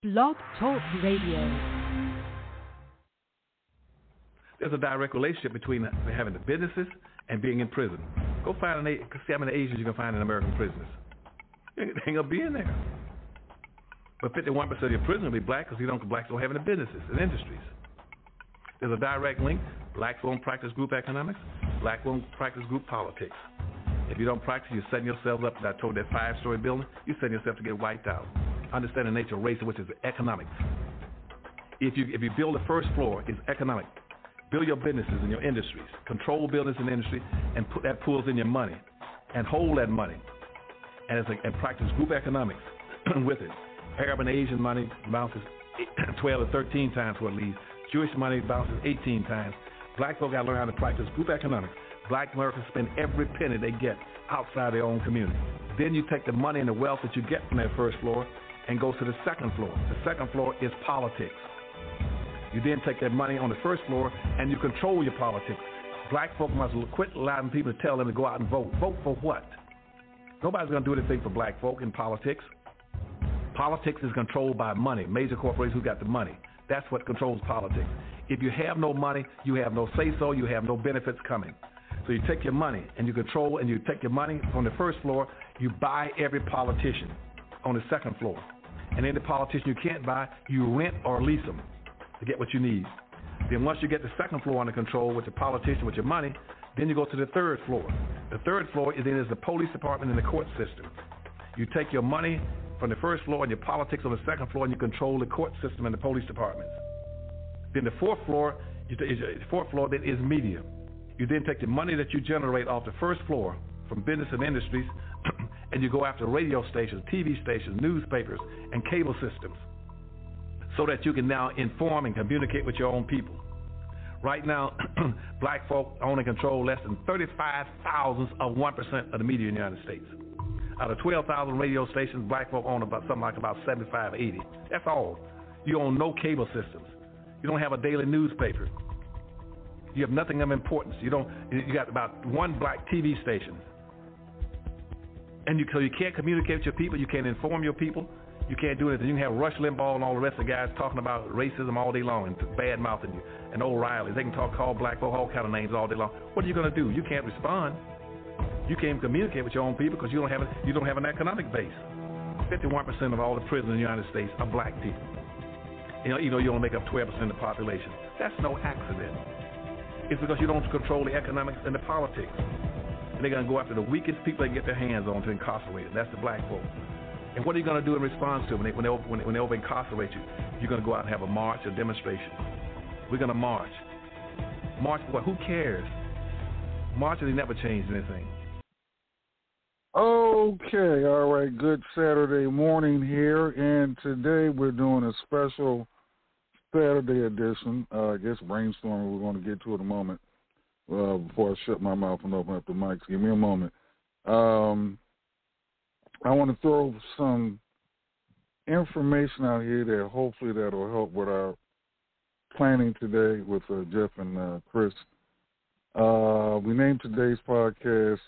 Blog Talk Radio. There's a direct relationship between having the businesses and being in prison. Go find see how many Asians you can find in American prisons. They ain't gonna be in there. But 51% of your prisoners will be black because blacks don't have any businesses and industries. There's a direct link. Blacks won't practice group economics. Black won't practice group politics. If you don't practice, you're setting yourself up. I told that 5-story building, you're setting yourself to get wiped out. Understand the nature of race, which is economics. If you build the first floor, it's economic. Build your businesses and your industries. Control business and industry, and put that pools in your money, and hold that money, and practice group economics with it. Arab and Asian money bounces 12 or 13 times what it leaves. Jewish money bounces 18 times. Black folk got to learn how to practice group economics. Black Americans spend every penny they get outside their own community. Then you take the money and the wealth that you get from that first floor and go to the second floor. The second floor is politics. You then take that money on the first floor and you control your politics. Black folk must quit allowing people to tell them to go out and vote. Vote for what? Nobody's going to do anything for black folk in politics. Politics is controlled by money. Major corporations who got the money. That's what controls politics. If you have no money, you have no say-so, you have no benefits coming. So you take your money and you control, and you take your money on the first floor, you buy every politician on the second floor. And any politician you can't buy, you rent or lease them to get what you need. Then once you get the second floor under control with the politician, with your money, then you go to the third floor. The third floor is the police department and the court system. You take your money from the first floor and your politics on the second floor, and you control the court system and the police departments. Then the fourth floor then is media. You then take the money that you generate off the first floor from business and industries, and you go after radio stations, TV stations, newspapers, and cable systems, so that you can now inform and communicate with your own people. Right now, black folk own and control less than 35 thousandths of 1% of the media in the United States. Out of 12,000 radio stations, black folk own about 75, 80. That's all. You own no cable systems. You don't have a daily newspaper. You have nothing of importance. You got about one black TV station. And so you can't communicate with your people. You can't inform your people. You can't do anything. You can have Rush Limbaugh and all the rest of the guys talking about racism all day long and bad-mouthing you, and O'Reilly. They can call black folk all kind of names all day long. What are you going to do? You can't respond. You can't communicate with your own people because you don't have an economic base. 51% of all the prisoners in the United States are black people. You only make up 12% of the population. That's no accident. It's because you don't control the economics and the politics. And they're going to go after the weakest people they can get their hands on to incarcerate them. That's the black folk. And what are you going to do in response to them when they over-incarcerate you? You're going to go out and have a march, a demonstration. We're going to march. March for what? Who cares? Marches, they never changed anything. Okay, all right. Good Saturday morning here, and today we're doing a special Saturday edition. I guess brainstorming. We're going to get to it in a moment. Before I shut my mouth and open up the mics, give me a moment. I want to throw some information out here that hopefully that'll help with our planning today with Jeff and Chris. We named today's podcast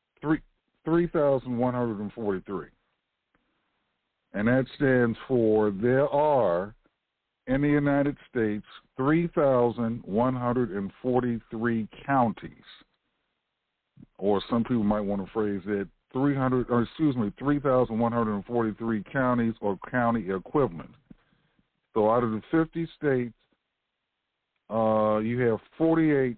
3,143. And that stands for there are, in the United States, 3,143 counties. Or some people might want to phrase it 3,143 counties or county equivalent. So out of the 50 states, you have 48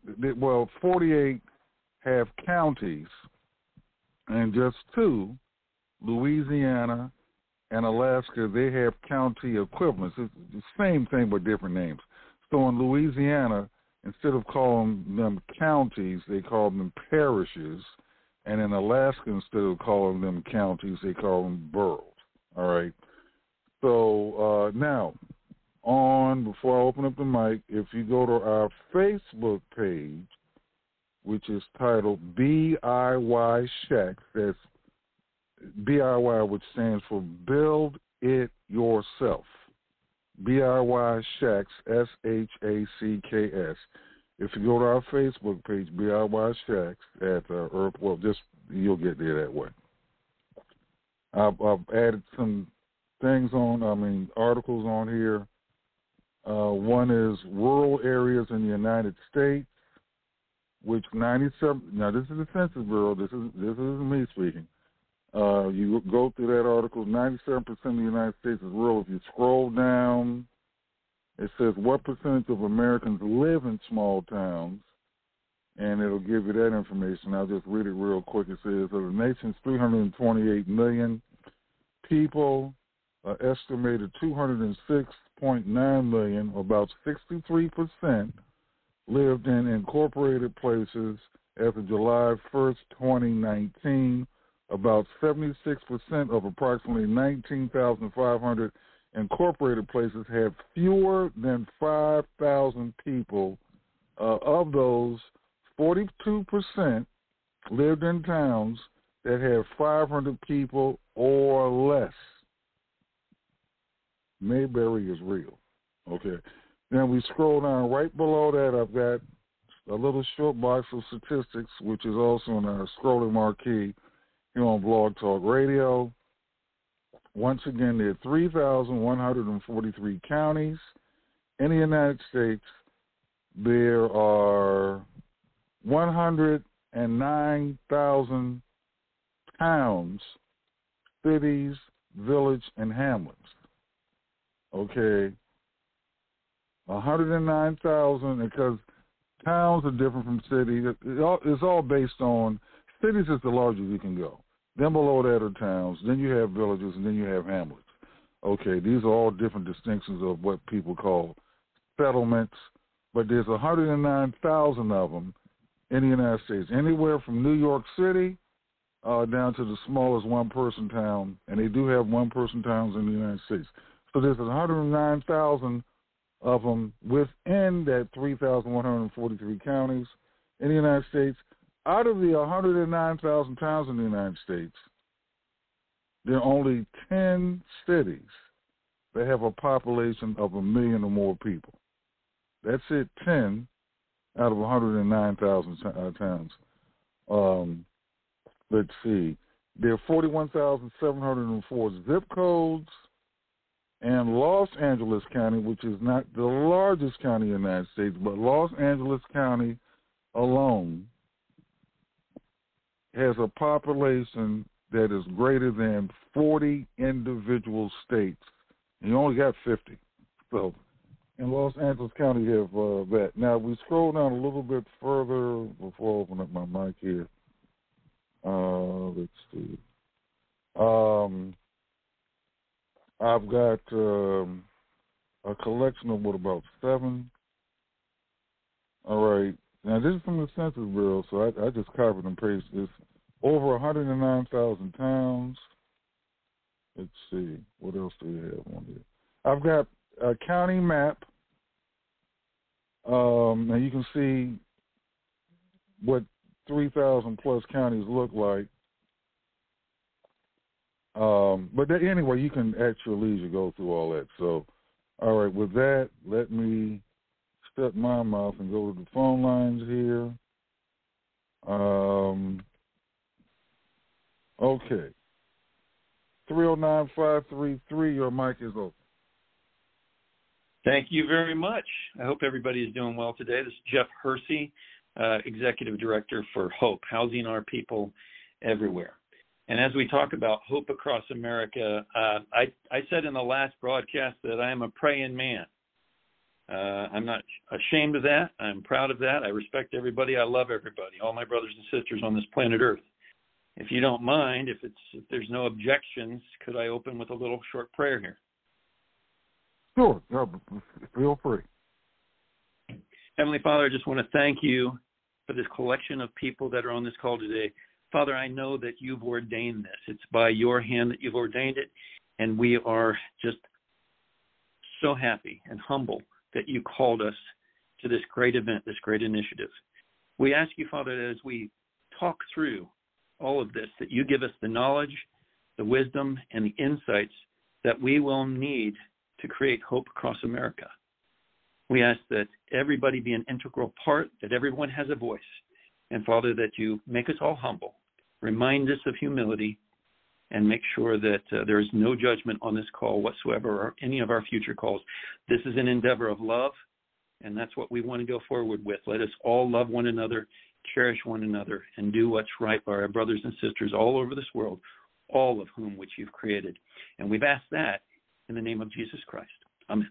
have counties, and just 2, Louisiana and Alaska, they have county equivalents. It's the same thing but different names. So in Louisiana, instead of calling them counties, they call them parishes. And in Alaska, instead of calling them counties, they call them boroughs. All right. So now, before I open up the mic, if you go to our Facebook page, which is titled BIY Shacks, that's BIY, which stands for Build It Yourself. BIY Shacks, SHACKS. If you go to our Facebook page, BIY Shacks at you'll get there that way. I've added some articles on here. One is rural areas in the United States, which 97. Now this is the Census Bureau. This is me speaking. You go through that article. 97% of the United States is rural. If you scroll down, it says what percentage of Americans live in small towns, and it'll give you that information. I'll just read it real quick. It says of the nation's 328 million people, estimated 206.9 million, about 63%, lived in incorporated places as of July 1st, 2019. About 76% of approximately 19,500 incorporated places have fewer than 5,000 people. Of those, 42% lived in towns that have 500 people or less. Mayberry is real. Okay. Then we scroll down right below that. I've got a little short box of statistics, which is also in our scrolling marquee here on Blog Talk Radio. Once again, there are 3,143 counties in the United States. There are 109,000 towns, cities, villages, and hamlets. Okay. 109,000, because towns are different from cities. It's all based on, cities is the largest you can go. Then below that are towns. Then you have villages, and then you have hamlets. Okay, these are all different distinctions of what people call settlements. But there's 109,000 of them in the United States, anywhere from New York City down to the smallest one-person town, and they do have one-person towns in the United States. So there's 109,000 of them within that 3,143 counties in the United States. Out of the 109,000 towns in the United States, there are only 10 cities that have a population of 1 million or more people. That's it, 10 out of 109,000 towns. Let's see. There are 41,704 zip codes, and Los Angeles County, which is not the largest county in the United States, but Los Angeles County alone has a population that is greater than 40 individual states. And you only got 50. So in Los Angeles County, you have that. Now, we scroll down a little bit further before I open up my mic here. Let's see. I've got a collection of about 7. All right. Now, this is from the Census Bureau, so I just copied and pasted this. Over 109,000 towns. Let's see. What else do we have on here? I've got a county map. And you can see what 3,000 plus counties look like. But anyway, you can at your leisure go through all that. So, all right, with that, let me shut my mouth and go to the phone lines here. Okay. 309-533, your mic is open. Thank you very much. I hope everybody is doing well today. This is Jeff Hersey, Executive Director for HOPE, Housing Our People Everywhere. And as we talk about hope across America, I said in the last broadcast that I am a praying man. I'm not ashamed of that. I'm proud of that. I respect everybody. I love everybody, all my brothers and sisters on this planet Earth. If you don't mind, if there's no objections, could I open with a little short prayer here? Sure. Feel free. Heavenly Father, I just want to thank you for this collection of people that are on this call today. Father, I know that you've ordained this. It's by your hand that you've ordained it, and we are just so happy and humble that you called us to this great event, this great initiative. We ask you, Father, that as we talk through all of this, that you give us the knowledge, the wisdom, and the insights that we will need to create hope across America. We ask that everybody be an integral part, that everyone has a voice. And, Father, that you make us all humble, remind us of humility, and make sure that there is no judgment on this call whatsoever or any of our future calls. This is an endeavor of love, and that's what we want to go forward with. Let us all love one another, cherish one another, and do what's right by our brothers and sisters all over this world, all of whom which you've created. And we've asked that in the name of Jesus Christ. Amen.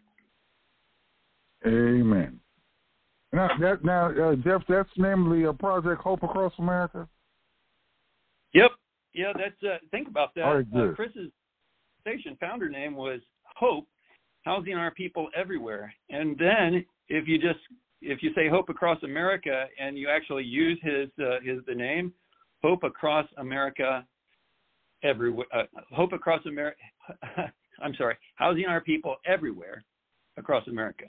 Amen. Now, Jeff, that's namely Project Hope Across America? Yep. Yeah, that's think about that. All right, good. Chris's station founder name was Hope, Housing Our People Everywhere. And then if you say Hope Across America and you actually use the name, Hope Across America Everywhere, Hope Across America, Housing Our People Everywhere across America.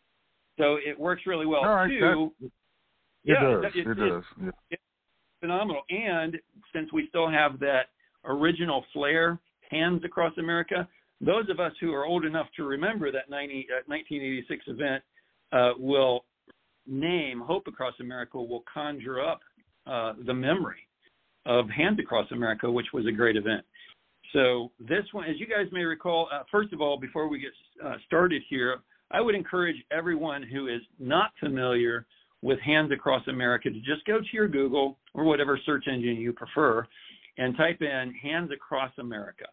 So it works really well, all right, too. It does. It's phenomenal. And since we still have that original flair, Hands Across America, those of us who are old enough to remember that 1986 event will name Hope Across America, will conjure up the memory of Hands Across America, which was a great event. So this one, as you guys may recall, first of all, before we get started here, I would encourage everyone who is not familiar with Hands Across America to just go to your Google or whatever search engine you prefer and type in Hands Across America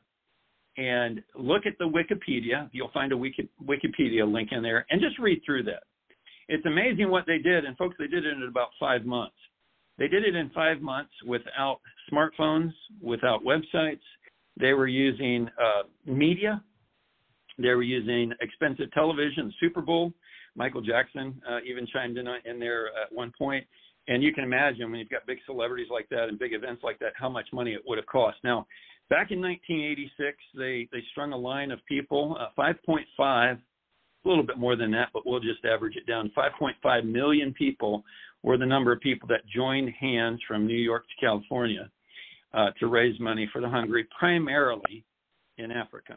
and look at the Wikipedia. You'll find a Wikipedia link in there and just read through that. It's amazing what they did. And folks, they did it in about 5 months. They did it in 5 months without smartphones, without websites. They were using media. They were using expensive television, the Super Bowl. Michael Jackson even chimed in there at one point. And you can imagine when you've got big celebrities like that and big events like that, how much money it would have cost. Now, back in 1986, they strung a line of people, 5.5, a little bit more than that, but we'll just average it down. 5.5 million people were the number of people that joined hands from New York to California to raise money for the hungry, primarily in Africa.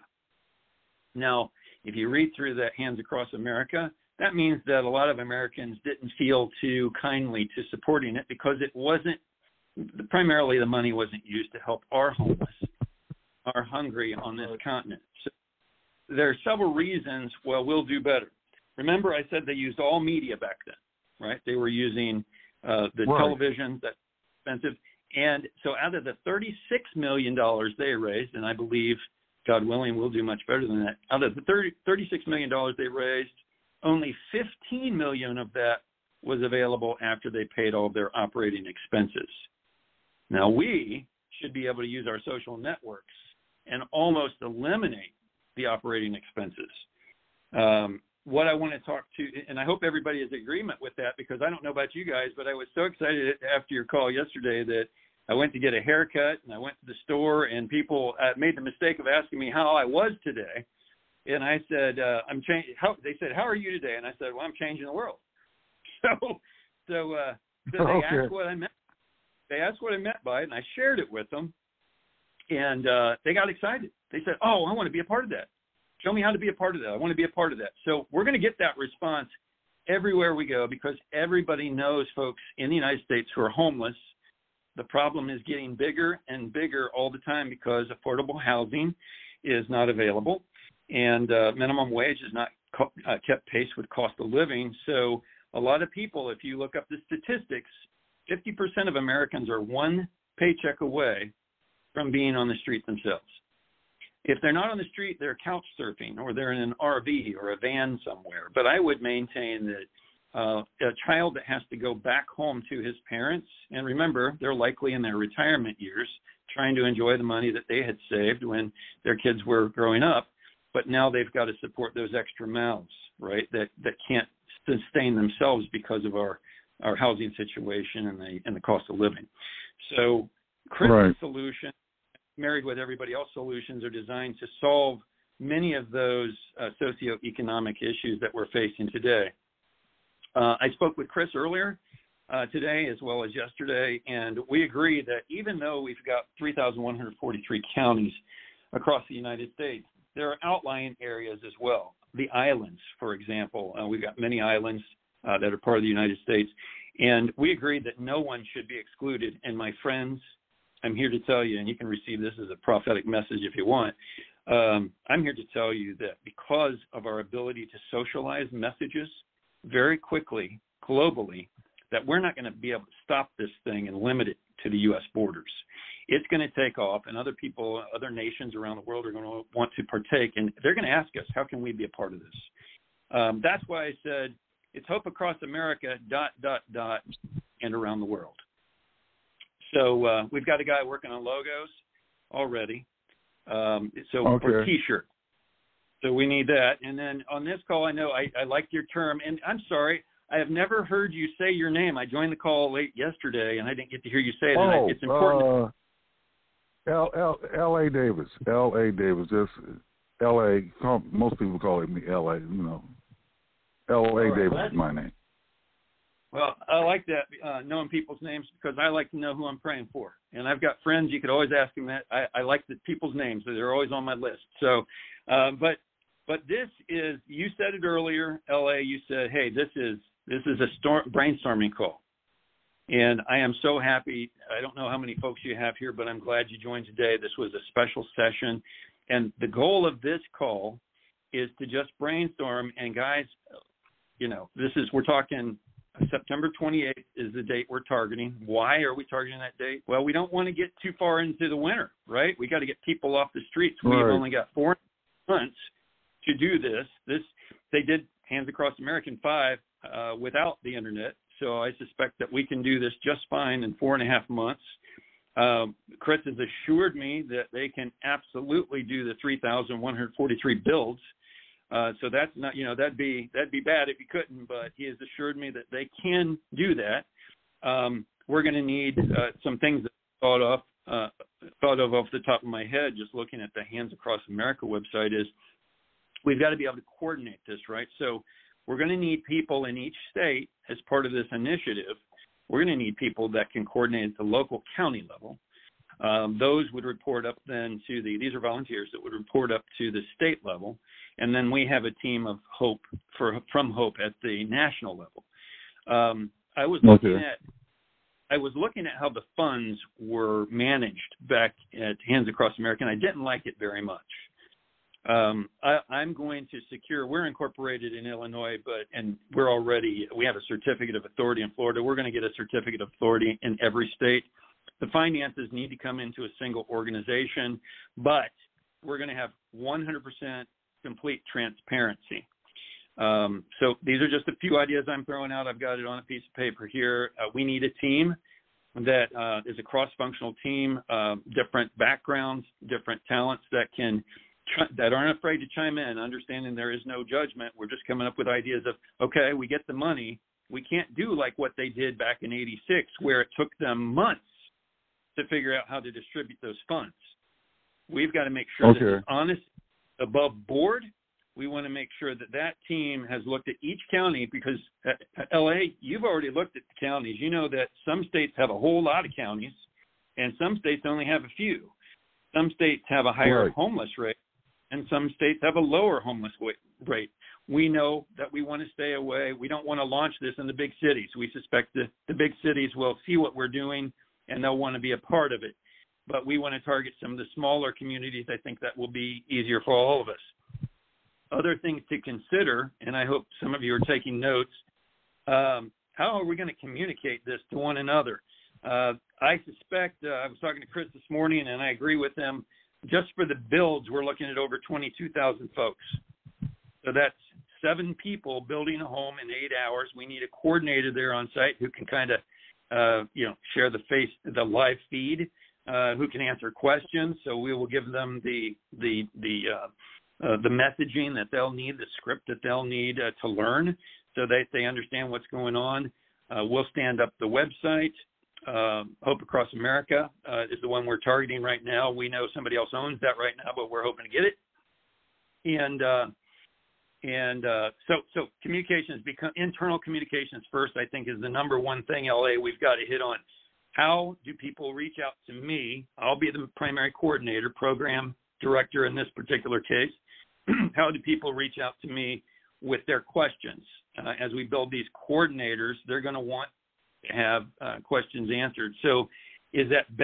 Now, if you read through that Hands Across America, that means that a lot of Americans didn't feel too kindly to supporting it because it wasn't, primarily the money wasn't used to help our homeless, our hungry on this continent. So there are several reasons, well, we'll do better. Remember I said they used all media back then, right? They were using the television, that's expensive. And so out of the $36 million they raised, and I believe, God willing, we'll do much better than that. Out of the $36 million they raised, only $15 million of that was available after they paid all of their operating expenses. Now, we should be able to use our social networks and almost eliminate the operating expenses. What I want to talk to, and I hope everybody is in agreement with that, because I don't know about you guys, but I was so excited after your call yesterday that I went to get a haircut and I went to the store and people made the mistake of asking me how I was today. And I said, they said, how are you today? And I said, well, I'm changing the world. So they asked what I meant. They asked what I meant by it, and I shared it with them. And they got excited. They said, oh, I want to be a part of that. Show me how to be a part of that. I want to be a part of that. So we're going to get that response everywhere we go, because everybody knows folks in the United States who are homeless. The problem is getting bigger and bigger all the time because affordable housing is not available, and minimum wage is not kept pace with cost of living. So a lot of people, if you look up the statistics, 50% of Americans are one paycheck away from being on the street themselves. If they're not on the street, they're couch surfing, or they're in an RV or a van somewhere. But I would maintain that a child that has to go back home to his parents, and remember, they're likely in their retirement years trying to enjoy the money that they had saved when their kids were growing up, but now they've got to support those extra mouths, right, that can't sustain themselves because of our housing situation and the cost of living. So Chris's solution, married with everybody else's solutions, are designed to solve many of those socioeconomic issues that we're facing today. I spoke with Chris earlier today as well as yesterday, and we agree that even though we've got 3,143 counties across the United States, there are outlying areas as well. The islands, for example, we've got many islands that are part of the United States, and we agree that no one should be excluded. And my friends, I'm here to tell you, and you can receive this as a prophetic message if you want. I'm here to tell you that because of our ability to socialize messages very quickly, globally, that we're not going to be able to stop this thing and limit it to the U.S. borders. It's going to take off, and other people, other nations around the world are going to want to partake, and they're going to ask us, how can we be a part of this? That's why I said it's Hope Across America, ... and around the world. So we've got a guy working on logos already. For T-shirt. So we need that. And then on this call, I know I liked your term, and I'm sorry, I have never heard you say your name. I joined the call late yesterday, and I didn't get to hear you say it. It's important. L.A. Davis. L.A. Davis. Just L.A. Most people call it me L.A. L.A. Davis is my name. Well, I like that, knowing people's names, because I like to know who I'm praying for. And I've got friends, you could always ask them that. I like the people's names. They're always on my list. So, but this is, you said it earlier, L.A., you said, hey, this is a brainstorming call. And I am so happy. I don't know how many folks you have here, but I'm glad you joined today. This was a special session. And the goal of this call is to just brainstorm. And guys, we're talking September 28th is the date we're targeting. Why are we targeting that date? Well, we don't want to get too far into the winter, right? We got to get people off the streets. Right. We've only got 4 months to do this. They did Hands Across America 5 without the internet. So I suspect that we can do this just fine in 4.5 months. Chris has assured me that they can absolutely do the 3,143 builds. So that's not, that'd be bad if you couldn't, but he has assured me that they can do that. We're going to need some things that I thought of off the top of my head, just looking at the Hands Across America website, is we've got to be able to coordinate this, right? So we're going to need people in each state as part of this initiative. We're going to need people that can coordinate at the local county level. Those would report up then to these are volunteers that would report up to the state level. And then we have a team of Hope from Hope at the national level. I was looking at how the funds were managed back at Hands Across America, and I didn't like it very much. I'm going to secure, we're incorporated in Illinois, and we have a certificate of authority in Florida. We're going to get a certificate of authority in every state. The finances need to come into a single organization, but we're going to have 100% complete transparency. So these are just a few ideas I'm throwing out. I've got it on a piece of paper here. We need a team that is a cross-functional team, different backgrounds, different talents that aren't afraid to chime in, understanding there is no judgment. We're just coming up with ideas of, okay, we get the money. We can't do like what they did back in '86, where it took them months to figure out how to distribute those funds. We've got to make sure this is honest, above board. We want to make sure that team has looked at each county, because LA, you've already looked at the counties. You know that some states have a whole lot of counties and some states only have a few. Some states have a higher homeless rate and some states have a lower homeless rate. We know that we want to stay away. We don't want to launch this in the big cities. We suspect that the big cities will see what we're doing and they'll want to be a part of it. But we want to target some of the smaller communities. I think that will be easier for all of us. Other things to consider, and I hope some of you are taking notes, how are we going to communicate this to one another? I suspect, I was talking to Chris this morning, and I agree with him, just for the builds, we're looking at over 22,000 folks. So that's 7 people building a home in 8 hours. We need a coordinator there on site who can kind of, share the live feed, who can answer questions. So we will give them the messaging that they'll need, the script that they'll need to learn, so that they understand what's going on. We'll stand up the website. Hope Across America is the one we're targeting right now. We know somebody else owns that right now, but we're hoping to get it. So communications, internal communications first, I think, is the number one thing, LA, we've got to hit on. How do people reach out to me? I'll be the primary coordinator, program director in this particular case. How do people reach out to me with their questions? As we build these coordinators, they're going to want to have questions answered. So is that best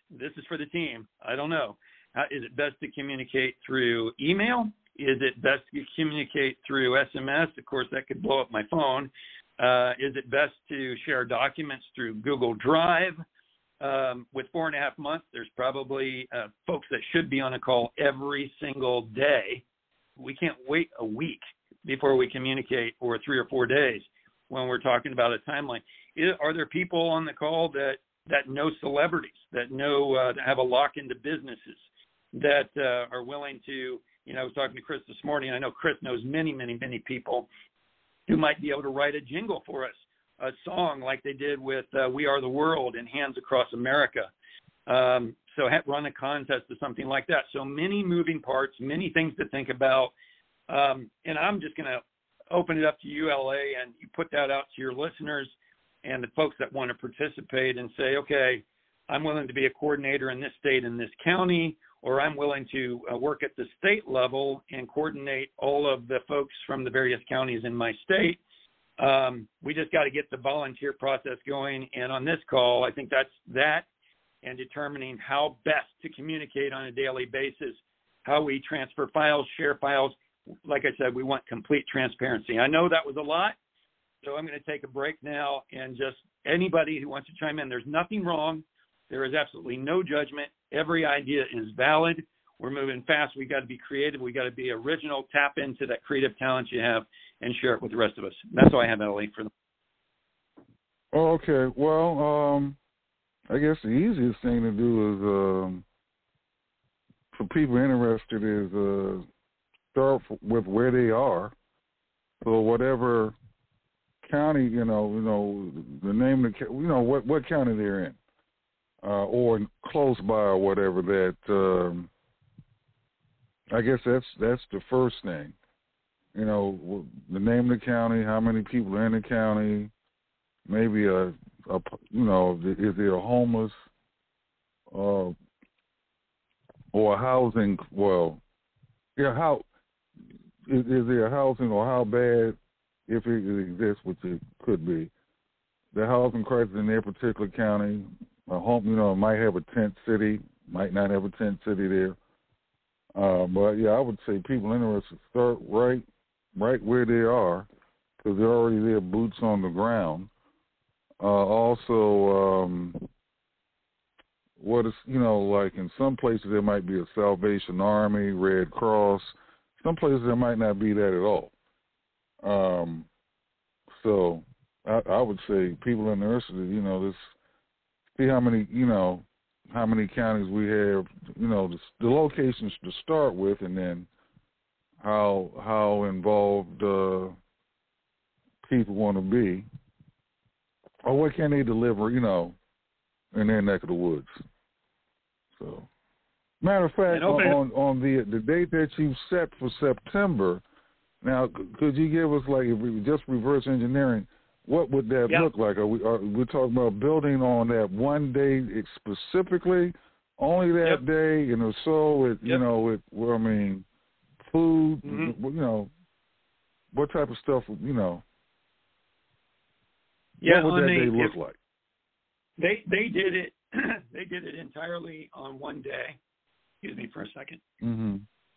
this is for the team. I don't know. Is it best to communicate through email? Is it best to communicate through SMS? Of course, that could blow up my phone. Is it best to share documents through Google Drive? With 4.5 months, there's probably folks that should be on a call every single day. We can't wait a week before we communicate, or 3 or 4 days when we're talking about a timeline. Are there people on the call that know celebrities, that know that have a lock into businesses, that are willing to, I was talking to Chris this morning. I know Chris knows many, many, many people who might be able to write a jingle for us, a song like they did with We Are the World and Hands Across America. So run a contest or something like that. So many moving parts, many things to think about. And I'm just going to open it up to you, LA, and you put that out to your listeners and the folks that want to participate and say, okay, I'm willing to be a coordinator in this state, in this county, or I'm willing to work at the state level and coordinate all of the folks from the various counties in my state. We just got to get the volunteer process going. And on this call, I think that's that, and determining how best to communicate on a daily basis, how we transfer files, share files. Like I said, we want complete transparency. I know that was a lot, so I'm going to take a break now, and just anybody who wants to chime in, there's nothing wrong. There is absolutely no judgment. Every idea is valid. We're moving fast. We got to be creative. We got to be original. Tap into that creative talent you have and share it with the rest of us. That's all I have, LA, for them. Oh, okay. Well, I guess the easiest thing to do is, for people interested, is start with where they are. So whatever county, the name of the, what county they're in, or close by or whatever. That I guess that's the first thing. The name of the county, how many people are in the county, maybe is there a homeless or a housing? Well, yeah, how is there a housing, or how bad, if it exists, which it could be, the housing crisis in their particular county. A home, might have a tent city, might not have a tent city there. But yeah, I would say people interested start right where they are, because they're already there, boots on the ground. Also, what is, like in some places there might be a Salvation Army, Red Cross. Some places there might not be that at all. So I would say people interested, this, see how many counties we have, the locations to start with, and then how involved people want to be, or what can they deliver, in their neck of the woods. So, matter of fact, on the date that you set for September, now could you give us, like, if we just reverse engineering, what would that look like? Are we talking about building on that one day specifically, only that day, and if so, food, what type of stuff, what would that day look like? They did it. They did it entirely on one day. Excuse me for a second. Mm-hmm.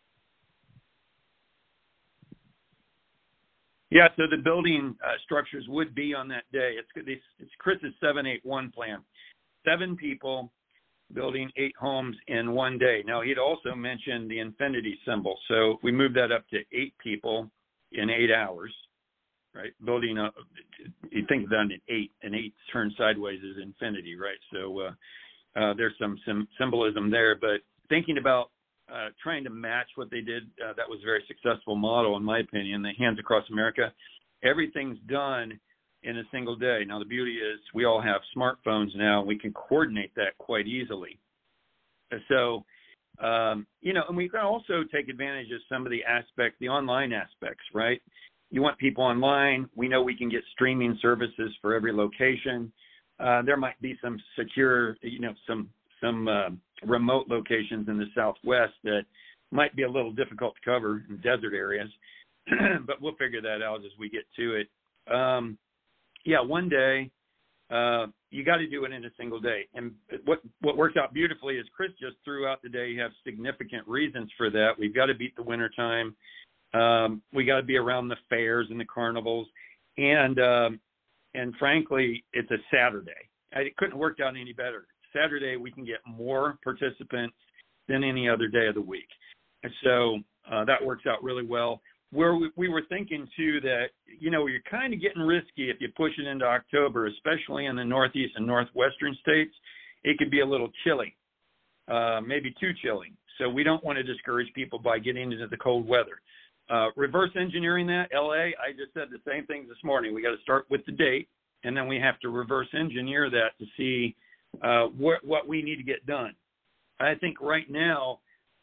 Yeah, so the building structures would be on that day. It's Chris's 781 plan. 7 people building 8 homes in one day. Now, he'd also mentioned the infinity symbol. So we moved that up to 8 people in 8 hours, right? Building up, you think of that an 8 turned sideways is infinity, right? So there's some symbolism there. But thinking about trying to match what they did, that was a very successful model, in my opinion. The Hands Across America, everything's done in a single day. Now, the beauty is we all have smartphones now. We can coordinate that quite easily. So, and we can also take advantage of some of the online aspects, right? You want people online. We know we can get streaming services for every location. There might be some secure, some remote locations in the Southwest that might be a little difficult to cover in desert areas, but we'll figure that out as we get to it. One day, you got to do it in a single day. And what works out beautifully is Chris just threw out the day. You have significant reasons for that. We've got to beat the winter time. We got to be around the fairs and the carnivals. And frankly, it's a Saturday. It couldn't have worked out any better. Saturday, we can get more participants than any other day of the week. And so that works out really well. Where we were thinking, too, that, you're kind of getting risky if you push it into October, especially in the Northeast and Northwestern states. It could be a little chilly, maybe too chilly. So we don't want to discourage people by getting into the cold weather. Reverse engineering that, LA, I just said the same thing this morning. We got to start with the date, and then we have to reverse engineer that to see what we need to get done. I think right now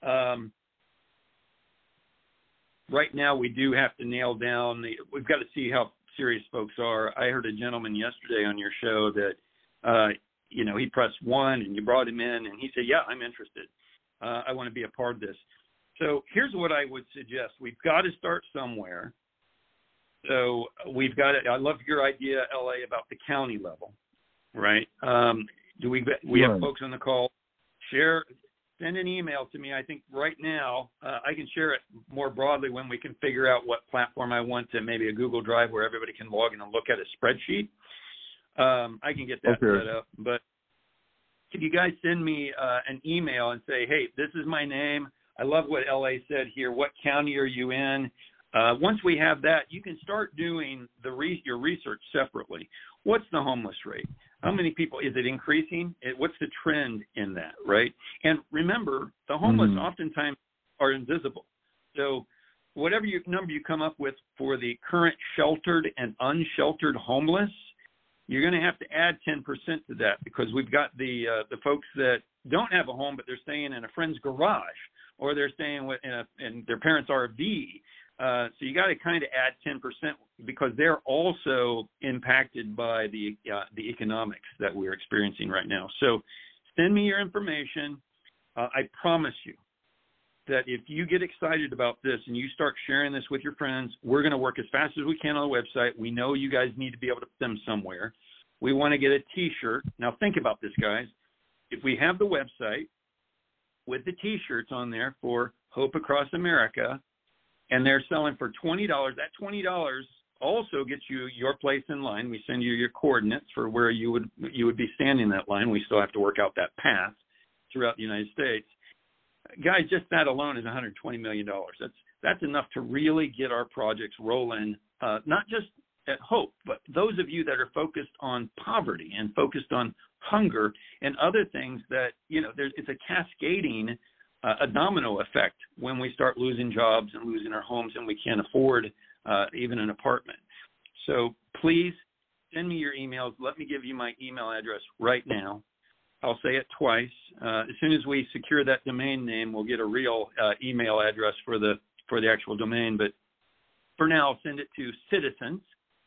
we do have to nail down we've got to see how serious folks are. I heard a gentleman yesterday on your show that, he pressed 1 and you brought him in and he said, yeah, I'm interested. I want to be a part of this. So here's what I would suggest. We've got to start somewhere. So we've got it. I love your idea, LA, about the county level, right? We have folks on the call. Send an email to me. I think right now I can share it more broadly when we can figure out what platform I want to, maybe a Google Drive where everybody can log in and look at a spreadsheet. I can get that set up. But could you guys send me an email and say, hey, this is my name. I love what LA said here. What county are you in? Once we have that, you can start doing your research separately. What's the homeless rate? How many people, is it increasing? What's the trend in that, right? And remember, the homeless oftentimes are invisible. So whatever number you come up with for the current sheltered and unsheltered homeless, you're going to have to add 10% to that, because we've got the folks that don't have a home, but they're staying in a friend's garage, or they're staying in their parents' RV. So you got to kind of add 10%, because they're also impacted by the economics that we're experiencing right now. So send me your information. I promise you that if you get excited about this and you start sharing this with your friends, we're going to work as fast as we can on the website. We know you guys need to be able to put them somewhere. We want to get a T-shirt. Now think about this, guys. If we have the website with the T-shirts on there for Hope Across America, and they're selling for $20, that $20 also gets you your place in line. We send you your coordinates for where you would be standing in that line. We still have to work out that path throughout the United States. Guys, just that alone is $120 million. That's enough to really get our projects rolling, not just at Hope, but those of you that are focused on poverty and focused on hunger and other things that, it's a cascading a domino effect when we start losing jobs and losing our homes and we can't afford even an apartment. So please send me your emails. Let me give you my email address right now. I'll say it twice. As soon as we secure that domain name, we'll get a real email address for the actual domain. But for now, I'll send it to Citizens,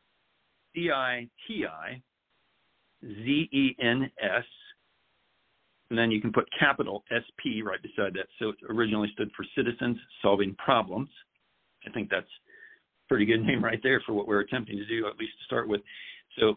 CITIZENS, and then you can put capital SP right beside that. So it originally stood for Citizens Solving Problems. I think that's a pretty good name right there for what we're attempting to do, at least to start with. So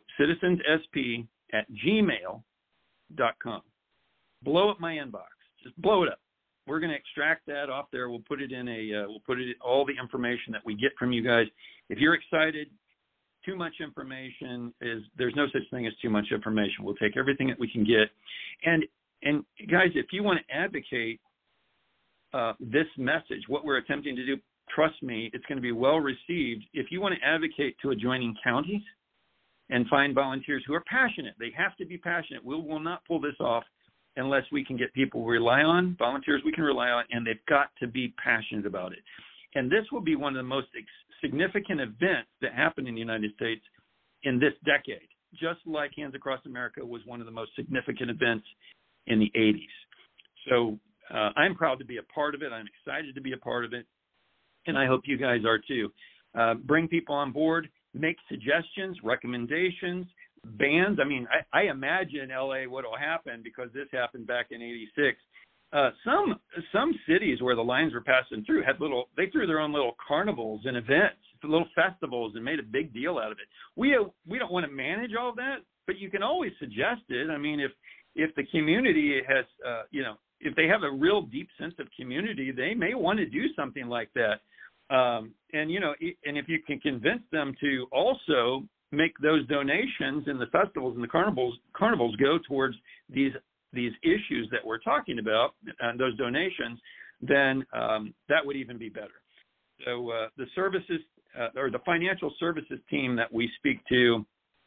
citizensSP@gmail.com. Blow up my inbox. Just blow it up. We're going to extract that off there. We'll put it in all the information that we get from you guys. If you're excited, too much information there's no such thing as too much information. We'll take everything that we can get. And guys, if you want to advocate this message, what we're attempting to do, trust me, it's going to be well received. If you want to advocate to adjoining counties and find volunteers who are passionate, they have to be passionate. We will not pull this off unless we can get people we rely on, volunteers we can rely on, and they've got to be passionate about it. And this will be one of the most significant events that happen in the United States in this decade, just like Hands Across America was one of the most significant events in the 80s. So I'm proud to be a part of it. I'm excited to be a part of it. And I hope you guys are too. Bring people on board, make suggestions, recommendations, bans. I mean, I imagine, LA, what will happen, because this happened back in 86. Some cities where the lines were passing through they threw their own little carnivals and events, little festivals, and made a big deal out of it. We don't want to manage all of that. but you can always suggest it. I mean, if the community has, if they have a real deep sense of community, they may want to do something like that. And if you can convince them to also make those donations, and the festivals and the carnivals go towards these issues that we're talking about, and those donations, then that would even be better. So the services or the financial services team that we speak to,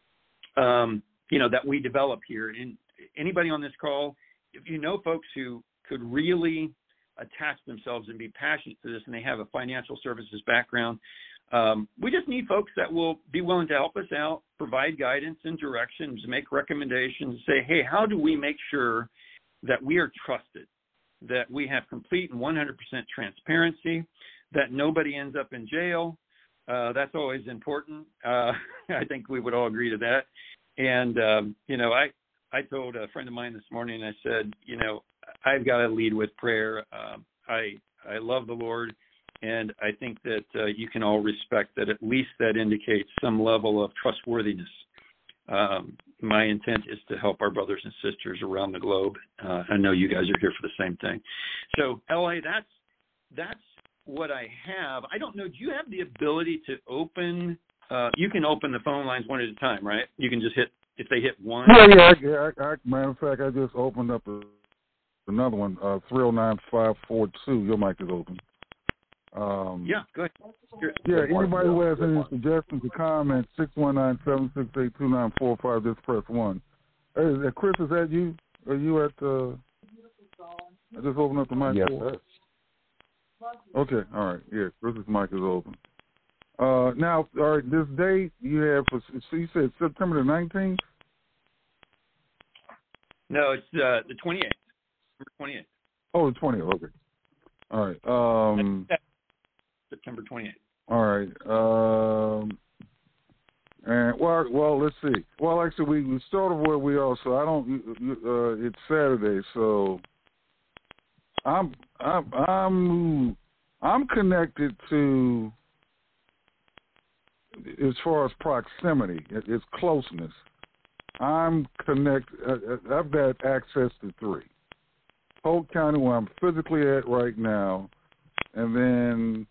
that we develop here, and anybody on this call, if you know folks who could really attach themselves and be passionate to this, and they have a financial services background, we just need folks that will be willing to help us out, provide guidance and directions, make recommendations, say, hey, how do we make sure that we are trusted, that we have complete and 100% transparency, that nobody ends up in jail? That's always important. I think we would all agree to that. And, I told a friend of mine this morning, I said, I've got to lead with prayer. I love the Lord, and I think that you can all respect that. At least that indicates some level of trustworthiness. My intent is to help our brothers and sisters around the globe. I know you guys are here for the same thing. So, L.A., that's what I have. I don't know. Do you have the ability to open? You can open the phone lines one at a time, right? You can just hit, if they hit one. Yeah. Matter of fact, I just opened up another one, 309-542. Your mic is open. Yeah, go ahead. Anybody who has any suggestions or comments, 619-768-2945, just press 1. Hey, Chris, is that you? Are you at I just opened up the mic. Yes, sir. Okay, all right. Yeah, Chris's mic is open. Now, all right, this date you have, so you said September the 19th? No, it's the 28th. September 28th. Oh, the 20th, okay. All right. September 28th. All right. And well, let's see. Well, actually, we started where we are, so I don't. It's Saturday, so I'm connected to, as far as proximity, it's closeness. I'm connected. I've got access to 3. Polk County, where I'm physically at right now, and then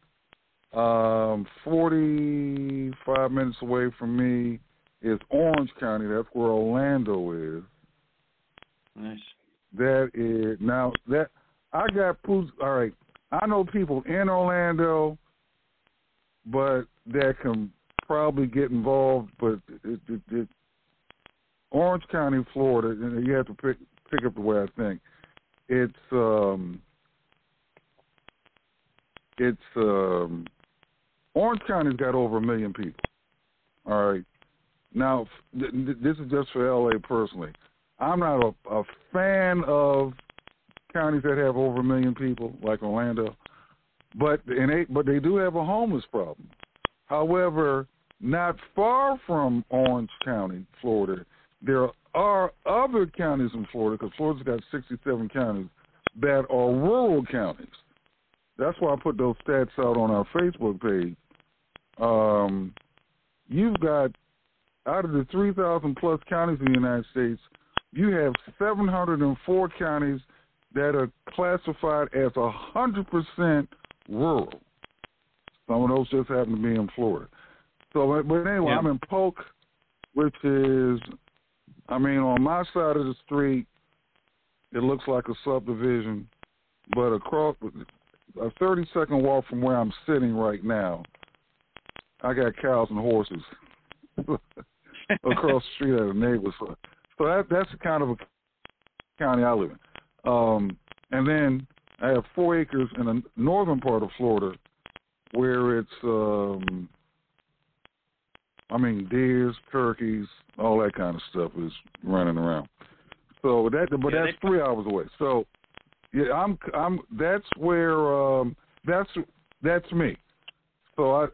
45 minutes away from me is Orange County. That's where Orlando is. Nice. That is now that I got all right. I know people in Orlando, but that can probably get involved. But Orange County, Florida, and you have to pick up the way I think. It's Orange County's got over 1 million people. All right. Now, this is just for LA personally. I'm not a fan of counties that have over 1 million people, like Orlando, but they do have a homeless problem. However, not far from Orange County, Florida, there are other counties in Florida, because Florida's got 67 counties, that are rural counties. That's why I put those stats out on our Facebook page. You've got, out of the 3,000 plus counties in the United States, you have 704 counties that are classified as 100% rural. Some of those just happen to be in Florida. So, but anyway, I'm in Polk, which is, on my side of the street, it looks like a subdivision, but across a 30-second walk from where I'm sitting right now, I got cows and horses across the street at a neighbor's. So that's the kind of a county I live in. And then I have 4 acres in the northern part of Florida where it's, deers, turkeys, all that kind of stuff is running around. So that's 3 hours away. So yeah, that's where that's me. So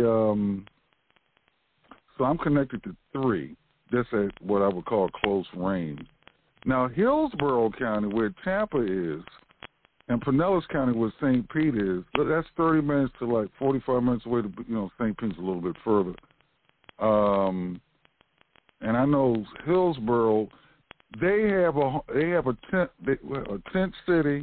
so I'm connected to 3. That's at what I would call close range. Now, Hillsborough County, where Tampa is, and Pinellas County, where St. Pete is, that's 30 minutes to like 45 minutes away to, St. Pete's a little bit further. and I know Hillsborough, they have a tent city.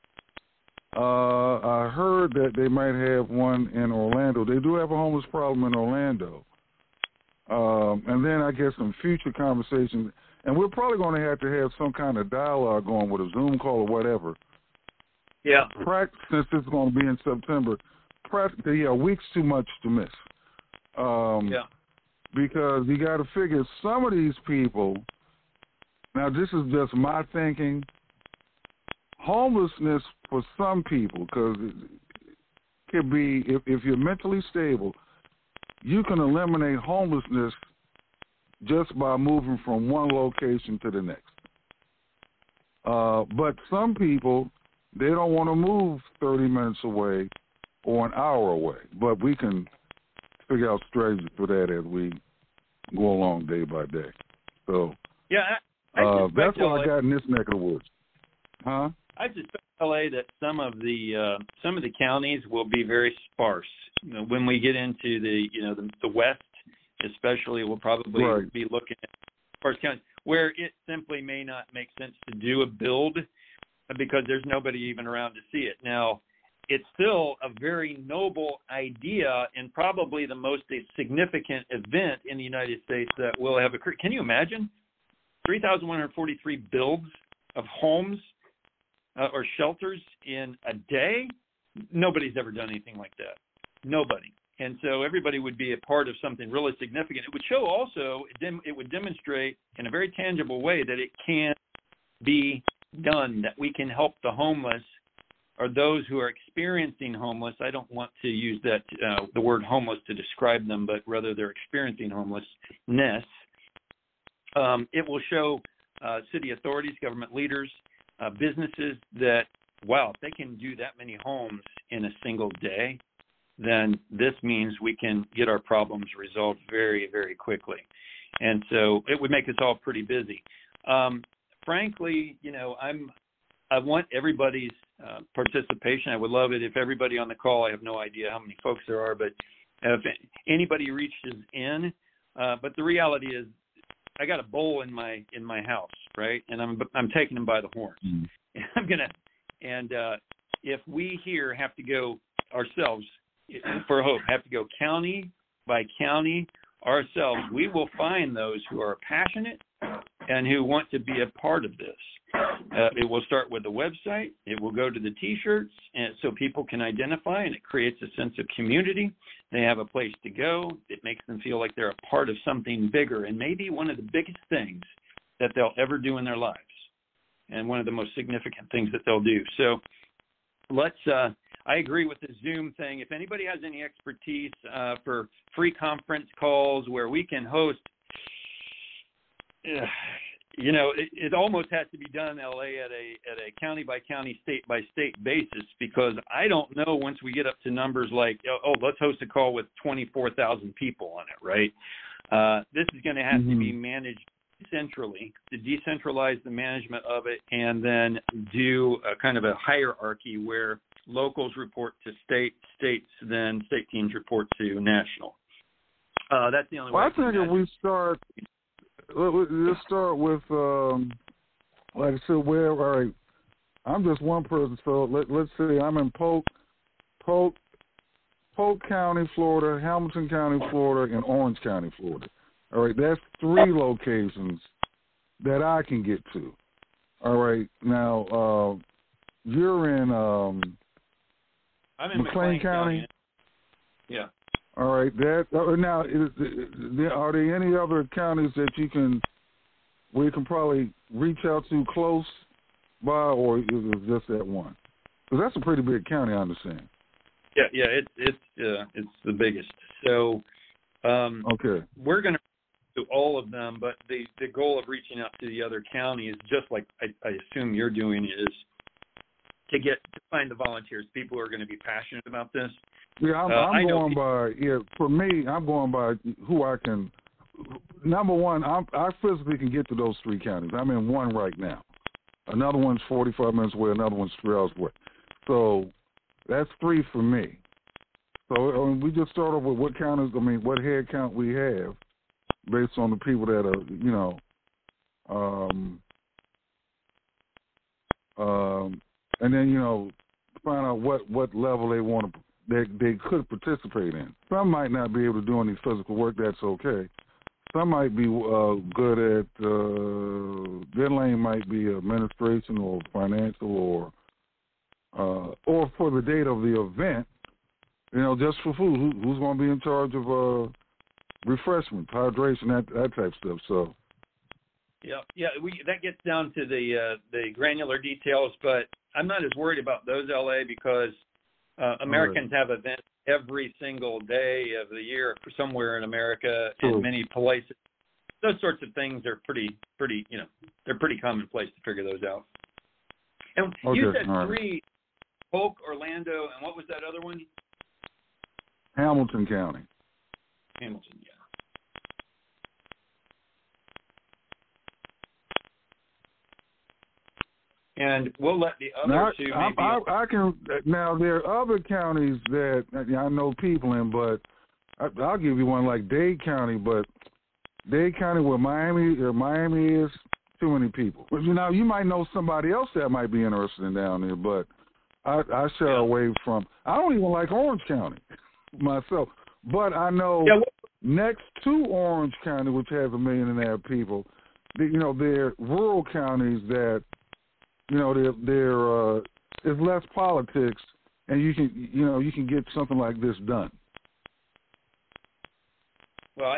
I heard that they might have one in Orlando. They do have a homeless problem in Orlando. And then I guess some future conversations, and we're probably going to have some kind of dialogue going with a Zoom call or whatever. Yeah. Since it's going to be in September, practically a week's too much to miss. Because you got to figure some of these people. Now, this is just my thinking. Homelessness for some people, because it could be if you're mentally stable, you can eliminate homelessness just by moving from one location to the next. But some people, they don't want to move 30 minutes away or an hour away. But we can figure out strategies for that as we go along day by day. So that's what I got in this neck of the woods. Huh? I suspect, LA, that some of the counties will be very sparse. You know, when we get into the West, especially, we'll probably be looking at sparse counties where it simply may not make sense to do a build because there's nobody even around to see it. Now, it's still a very noble idea and probably the most significant event in the United States that will have occurred. Can you imagine 3,143 builds of homes or shelters in a day? Nobody's ever done anything like that. Nobody. And so everybody would be a part of something really significant. It would show also, it would demonstrate in a very tangible way that it can be done, that we can help the homeless or those who are experiencing homeless. I don't want to use that the word homeless to describe them, but rather they're experiencing homelessness. It will show city authorities, government leaders, businesses that, wow, if they can do that many homes in a single day, then this means we can get our problems resolved very, very quickly. And so it would make us all pretty busy. Frankly, I want everybody's participation. I would love it if everybody on the call, I have no idea how many folks there are, but if anybody reaches in, but the reality is I got a bull in my house, right? And I'm taking him by the horns. And if we here have to go ourselves for hope, have to go county by county ourselves, we will find those who are passionate and who want to be a part of this. It will start with the website. It will go to the T-shirts, and so people can identify, and it creates a sense of community. They have a place to go. It makes them feel like they're a part of something bigger, and maybe one of the biggest things that they'll ever do in their lives, and one of the most significant things that they'll do. So I agree with the Zoom thing. If anybody has any expertise for free conference calls where we can host, it almost has to be done, LA, at a county by county, state by state basis, because I don't know once we get up to numbers like, let's host a call with 24,000 people on it, right? This is going to have to be managed centrally, to decentralize the management of it, and then do a kind of a hierarchy where locals report to states, then state teams report to national. That's the only way. I think if we start. Let's start with, like I said, all right, I'm just one person, so let's say I'm in Polk County, Florida, Hamilton County, Florida, and Orange County, Florida. All right, that's 3 locations that I can get to. All right, now, you're in I'm in McLean County? Yeah. All right. Now, are there any other counties that we can probably reach out to close by, or is it just that one? Because that's a pretty big county, I understand. Yeah, it's the biggest. So, okay, we're going to do all of them, but the goal of reaching out to the other counties, just like I assume you're doing, is to find the volunteers, people who are going to be passionate about this. Yeah, I'm going by. Yeah, for me, I'm going by who I can. Number one, I physically can get to those 3 counties. I'm in one right now. Another one's 45 minutes away. Another one's 3 hours away. So that's 3 for me. So we just start off with what head count we have. based on the people that are, and then find out what level they want to they could participate in. Some might not be able to do any physical work. That's okay. Some might be good at their lane might be administration or financial or for the date of the event. Just for food. Who's going to be in charge of refreshments, hydration, that type of stuff? So. Yeah. That gets down to the granular details, but I'm not as worried about those, LA, because Americans have events every single day of the year somewhere in America in many places. Those sorts of things are pretty. They're pretty commonplace to figure those out. And you said three: Polk, Orlando, and what was that other one? Hamilton County. Hamilton, yeah. And we'll let the other two maybe. I can now. There are other counties that I know people in, but I'll give you one like Dade County. But Dade County, where Miami is, too many people. But you might know somebody else that might be interested in down there. But I shy away from. I don't even like Orange County myself. But I know next to Orange County, which has 1.5 million people, they're rural counties that. There's less politics, and you can get something like this done. Well,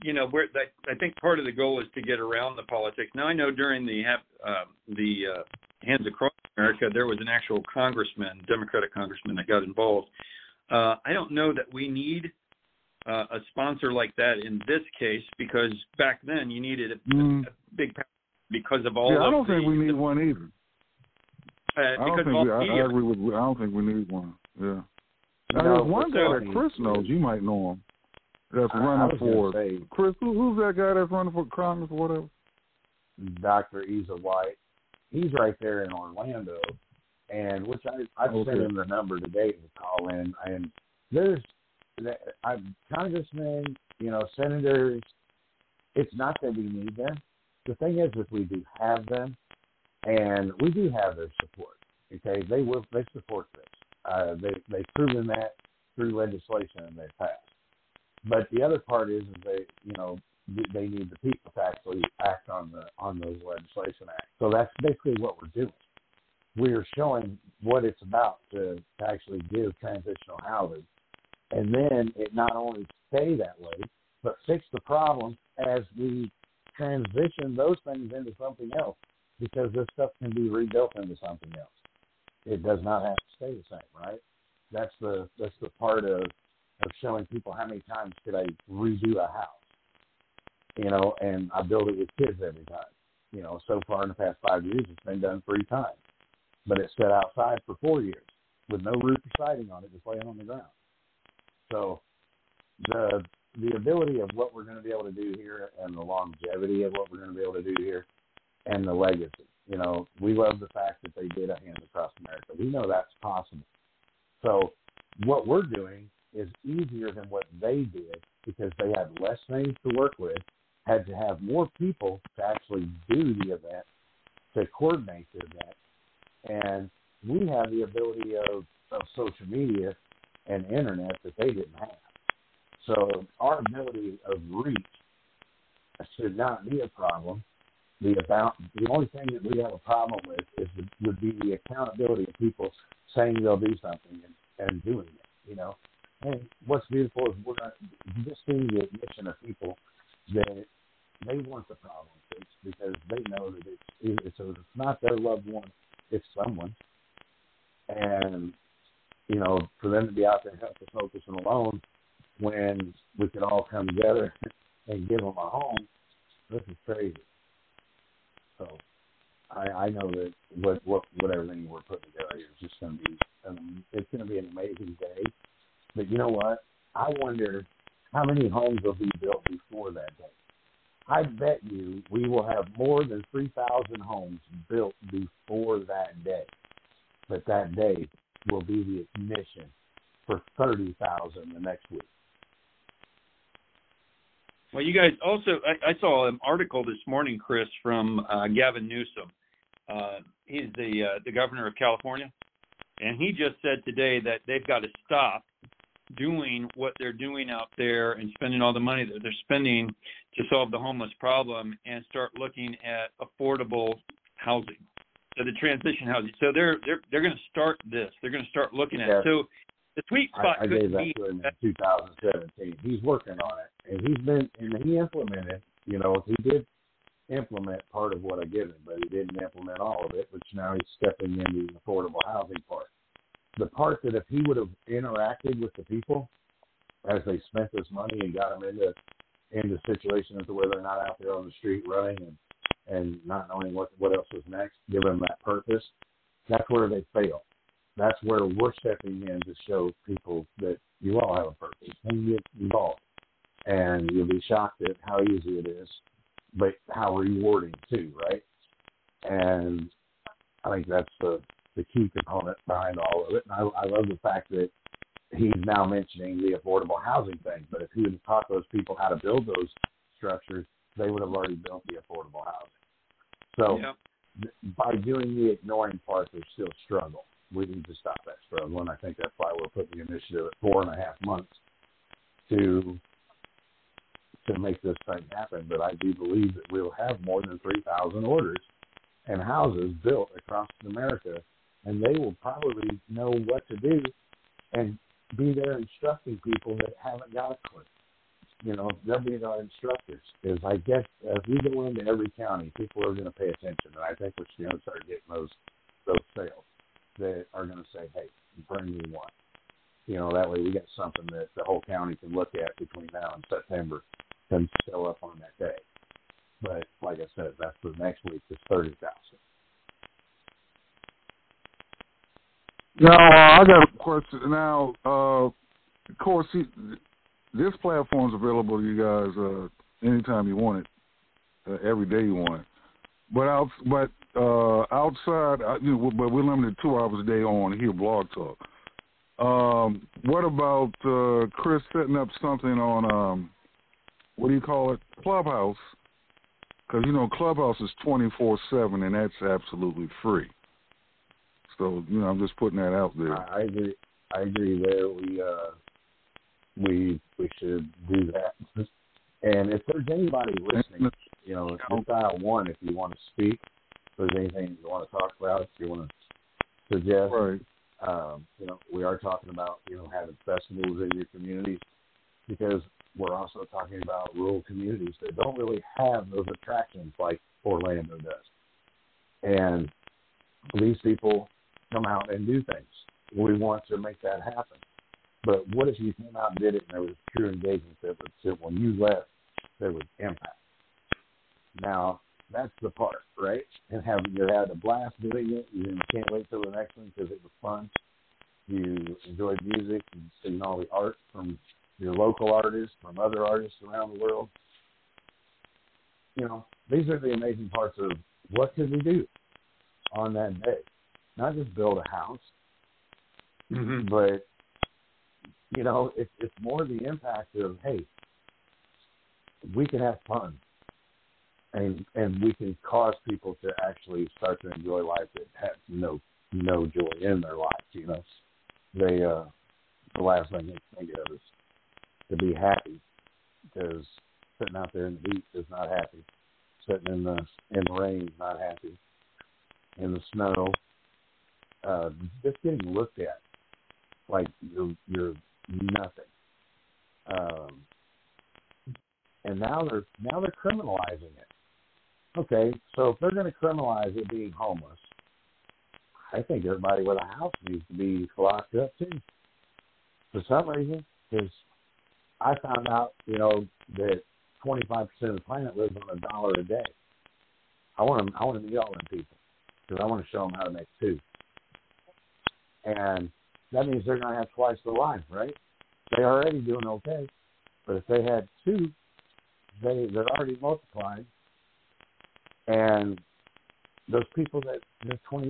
I think part of the goal is to get around the politics. Now, I know during the Hands Across America, there was an actual congressman, Democratic congressman, that got involved. I don't know that we need a sponsor like that in this case, because back then you needed a big because of all. I don't think we need one either. I agree with. I don't think we need one. Yeah. There's one guy that Chris knows. You might know him. That's running for Chris. Who's that guy that's running for Congress or whatever? Dr. Isa White. He's right there in Orlando, and which I sent him the number today to call in. And there's congressmen, senators. It's not that we need them. The thing is, we do have them. And we do have their support. Okay, they support this. They've proven that through legislation and they've passed. But the other part is they need the people to actually act on those legislation acts. So that's basically what we're doing. We're showing what it's about to actually give transitional housing, and then it not only stay that way, but fix the problem as we transition those things into something else. Because this stuff can be rebuilt into something else. It does not have to stay the same, right? That's the part of showing people how many times could I redo a house, and I build it with kids every time. So far in the past 5 years, it's been done 3 times, but it's set outside for 4 years with no roof or siding on it, just laying on the ground. So the ability of what we're going to be able to do here and the longevity of what we're going to be able to do here. And the legacy. We love the fact that they did a Hands Across America. We know that's possible. So what we're doing is easier than what they did because they had less things to work with, had to have more people to actually do the event, to coordinate the event. And we have the ability of social media and internet that they didn't have. So our ability of reach should not be a problem. The only thing that we have a problem with would be the accountability of people saying they'll do something and doing it, And what's beautiful is we're just seeing the admission of people that they want the problem fixed because they know that it's not their loved one, it's someone. And, for them to be out there helping focus and alone when we could all come together and give them a home, this is crazy. So I know that what everything we're putting together is just going to be it's going to be an amazing day. But you know what? I wonder how many homes will be built before that day. I bet you we will have more than 3,000 homes built before that day. But that day will be the ignition for 30,000 the next week. Well, you guys also, I saw an article this morning, Chris, from Gavin Newsom. He's the governor of California, and he just said today that they've got to stop doing what they're doing out there and spending all the money that they're spending to solve the homeless problem and start looking at affordable housing, so the transition housing. So they're going to start this. They're going to start looking at it. So the sweet spot I could gave that be to him in 2017. He's working on it, and he implemented. You know, he did implement part of what I gave him, but he didn't implement all of it, which now he's stepping into the affordable housing part. The part that if he would have interacted with the people as they spent this money and got them into situations where they're not out there on the street running and not knowing what else was next, give them that purpose, that's where they fail. That's where we're stepping in to show people that you all have a purpose and get involved. And you'll be shocked at how easy it is, but how rewarding too, right? And I think that's the key component behind all of it. And I love the fact that he's now mentioning the affordable housing thing. But if he had taught those people how to build those structures, they would have already built the affordable housing. So by doing the ignoring part, there's still struggle. We need to stop that struggle, and I think that's why we're putting the initiative at 4.5 months to make this thing happen. But I do believe that we'll have more than 3,000 orders and houses built across America, and they will probably know what to do and be there instructing people that haven't got a clue. You know, they'll be our instructors. Because I guess as we go into every county, people are going to pay attention, and I think we're going to start getting those sales that are going to say, hey, bring me one. You know, that way we got something that the whole county can look at between now and September and show up on that day. But like I said, that's for next week. It's 30,000. Now, I got a question. Now, of course, this platform's available to you guys anytime you want it, every day you want it. But outside, but we're limited 2 hours a day on here, Blog Talk. What about Chris setting up something on what do you call it, Clubhouse? Because Clubhouse is 24/7, and that's absolutely free. So I'm just putting that out there. I agree there. We should do that. And if there's anybody listening, it's dial 1 if you want to speak. If there's anything you want to talk about, if you want to suggest. Right. We are talking about, having festivals in your communities, because we're also talking about rural communities that don't really have those attractions like Orlando does. And these people come out and do things. We want to make that happen. But what if you came out and did it and there was pure engagement that when you left, there was impact? Now, that's the part, right? And you had a blast doing it. You can't wait till the next one because it was fun. You enjoyed music and seeing all the art from your local artists, from other artists around the world. These are the amazing parts of what could we do on that day. Not just build a house, but, it's more the impact of, hey, we can have fun. And we can cause people to actually start to enjoy life that have no joy in their life. They the last thing they think of is to be happy, because sitting out there in the heat is not happy. Sitting in the rain is not happy. In the snow, just getting looked at like you're nothing. And now they're criminalizing it. Okay, so if they're going to criminalize it being homeless, I think everybody with a house needs to be locked up too. For some reason, because I found out, that 25% of the planet lives on $1 a day. I want to meet all them people because I want to show them how to make two. And that means they're going to have twice the life, right? They're already doing okay, but if they had two, they're already multiplied. And those people that 20%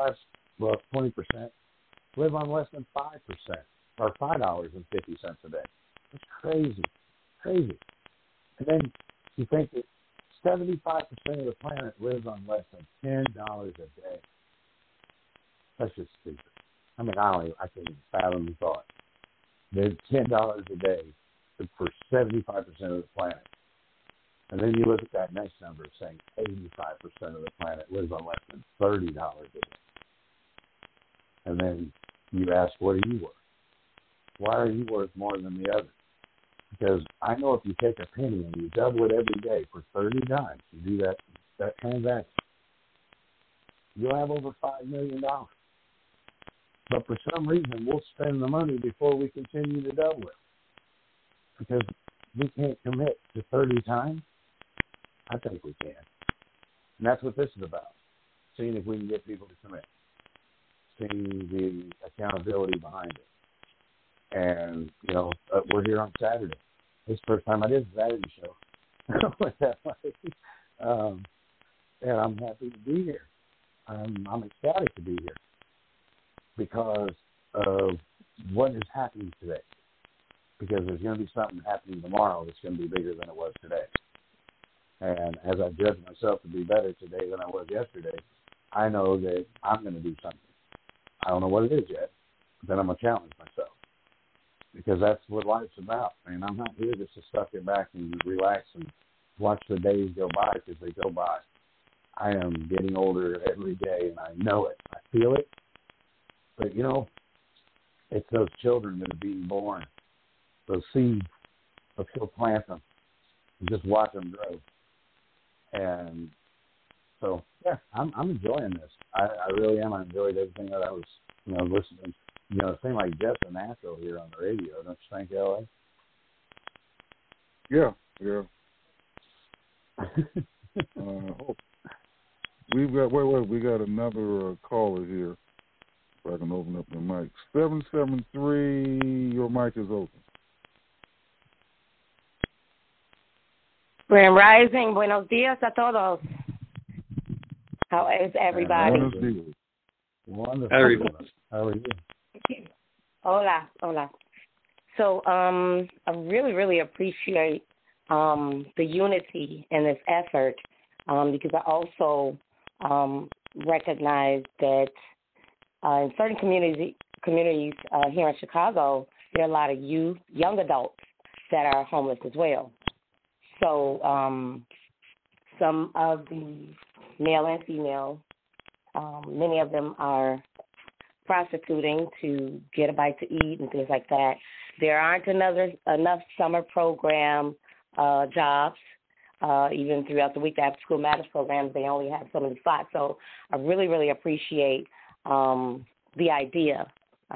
live on less than 5% or $5.50 a day. It's crazy. And then you think that 75% of the planet lives on less than $10 a day. That's just stupid. I mean, I can't even fathom the thought. There's $10 a day for 75% of the planet. And then you look at that next number saying 85% of the planet lives on less than $30 a day. And then you ask, what are you worth? Why are you worth more than the other? Because I know if you take a penny and you double it every day for 30 times, you do that transaction, you'll have over $5 million. But for some reason, we'll spend the money before we continue to double it. Because we can't commit to 30 times. I think we can. And that's what this is about. Seeing if we can get people to commit. Seeing the accountability behind it. And, we're here on Saturday. This is the first time I did a Saturday show. And I'm happy to be here. I'm ecstatic to be here because of what is happening today. Because there's going to be something happening tomorrow that's going to be bigger than it was today. And as I judge myself to be better today than I was yesterday, I know that I'm going to do something. I don't know what it is yet, but then I'm going to challenge myself. Because that's what life's about. I mean, I'm not here just to suck it back and relax and watch the days go by because they go by. I am getting older every day, and I know it. I feel it. But, it's those children that are being born, those seeds. Let's go plant them and just watch them grow. And so, yeah, I'm enjoying this. I really am. I enjoyed everything that I was, listening. It seemed like just a natural here on the radio, don't you think, L.A.? Yeah. We got another caller here. If I can open up the mic. 773, your mic is open. Grand Rising, buenos días a todos. How is everybody? Buenos dias. Wonderful. Everybody. How are you? Hola. So I really, really appreciate the unity in this effort because I also recognize that in certain communities here in Chicago, there are a lot of young adults that are homeless as well. So some of the male and female, many of them are prostituting to get a bite to eat and things like that. There aren't enough summer program jobs. Even throughout the week, the After School Matters programs, they only have so many slots. So I really, really appreciate the idea,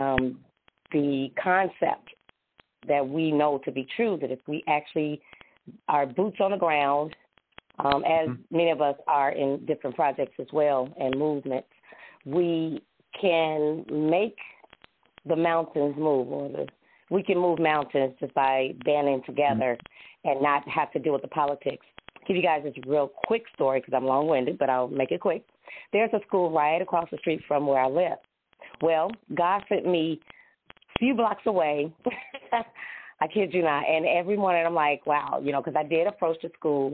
the concept that we know to be true, that if we actually are boots on the ground, as many of us are in different projects as well and movements, we can make the mountains move, we can move mountains just by banding together and not have to deal with the politics. I'll give you guys this real quick story because I'm long-winded, but I'll make it quick. There's a school right across the street from where I live. Well, God sent me a few blocks away. I kid you not. And every morning I'm like, wow, because I did approach the school.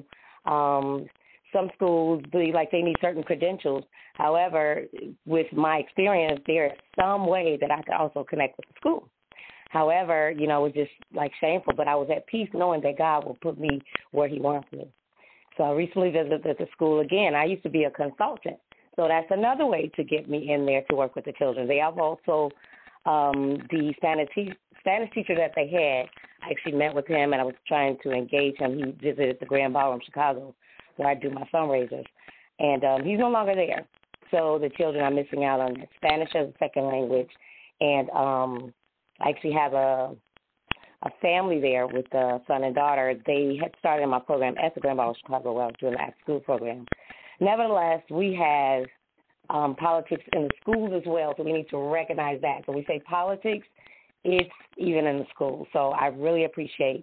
Some schools believe like they need certain credentials. However, with my experience, there is some way that I could also connect with the school. However, it was just like shameful, but I was at peace knowing that God will put me where he wants me. So I recently visited the school again. I used to be a consultant. So that's another way to get me in there to work with the children. They have also the Spanish teacher that they had. I actually met with him, and I was trying to engage him. He visited the Grand Ballroom, Chicago, where I do my fundraisers. And he's no longer there. So the children are missing out on Spanish as a second language. And I actually have a family there with a son and daughter. They had started my program at the Grand Ballroom, Chicago, where I was doing the after-school program. Nevertheless, we have politics in the schools as well, so we need to recognize that. So we say politics, it's even in the schools. So I really appreciate,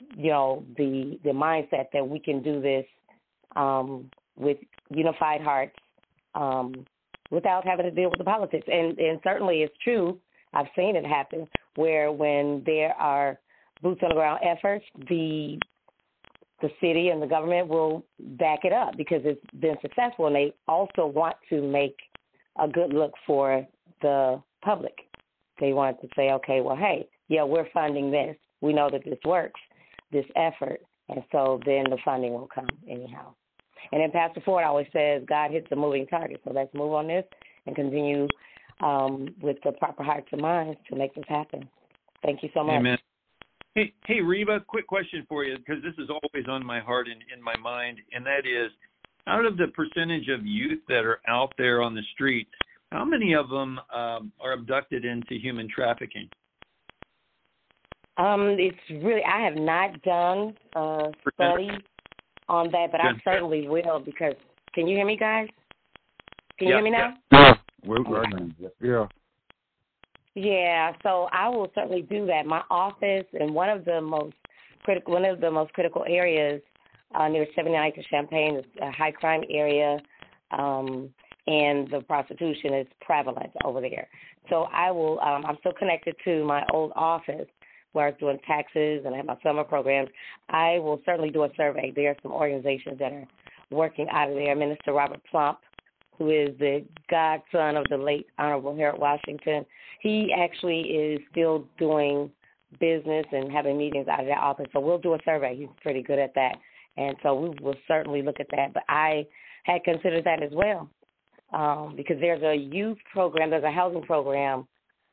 the mindset that we can do this with unified hearts without having to deal with the politics. And certainly it's true. I've seen it happen where when there are boots on the ground efforts, the the city and the government will back it up because it's been successful, and they also want to make a good look for the public. They want to say, okay, well, hey, yeah, we're funding this. We know that this works, this effort, and so then the funding will come anyhow. And then Pastor Ford always says, God hits a moving target, so let's move on this and continue with the proper hearts and minds to make this happen. Thank you so much. Amen. Hey, Reba, quick question for you, because this is always on my heart and in my mind, and that is, out of the percentage of youth that are out there on the streets, how many of them are abducted into human trafficking? It's really, I have not done a study on that, but I certainly will, because, can you hear me, guys? Can you hear me now? Yeah. Yeah. Yeah, so I will certainly do that. My office in one of the most critical areas near 79th and Champaign is a high crime area, and the prostitution is prevalent over there. So I will. I'm still connected to my old office where I was doing taxes and I have my summer programs. I will certainly do a survey. There are some organizations that are working out of there. Minister Robert Plump, who is the godson of the late Honorable Harold Washington, he actually is still doing business and having meetings out of that office. So we'll do a survey. He's pretty good at that. And so we will certainly look at that. But I had considered that as well, because there's a youth program, there's a housing program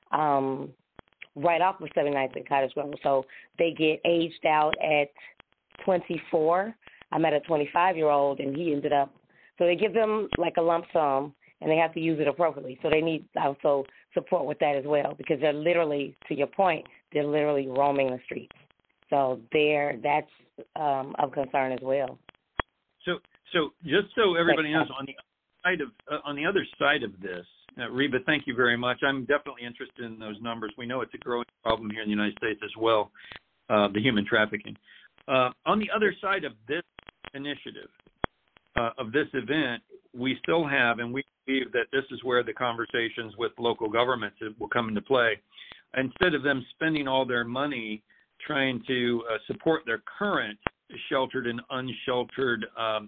right off of 79th and Cottage Grove. So they get aged out at 24. I met a 25-year-old, and he ended up, so they give them like a lump sum, and they have to use it appropriately. So they need also support with that as well, because they're literally, to your point, they're literally roaming the streets. So that's of concern as well. So just so everybody knows, on the other side of this, Reba, thank you very much. I'm definitely interested in those numbers. We know it's a growing problem here in the United States as well, the human trafficking. On the other side of this initiative, of this event, we still have, and we believe that this is where the conversations with local governments will come into play. Instead of them spending all their money trying to support their current sheltered and unsheltered,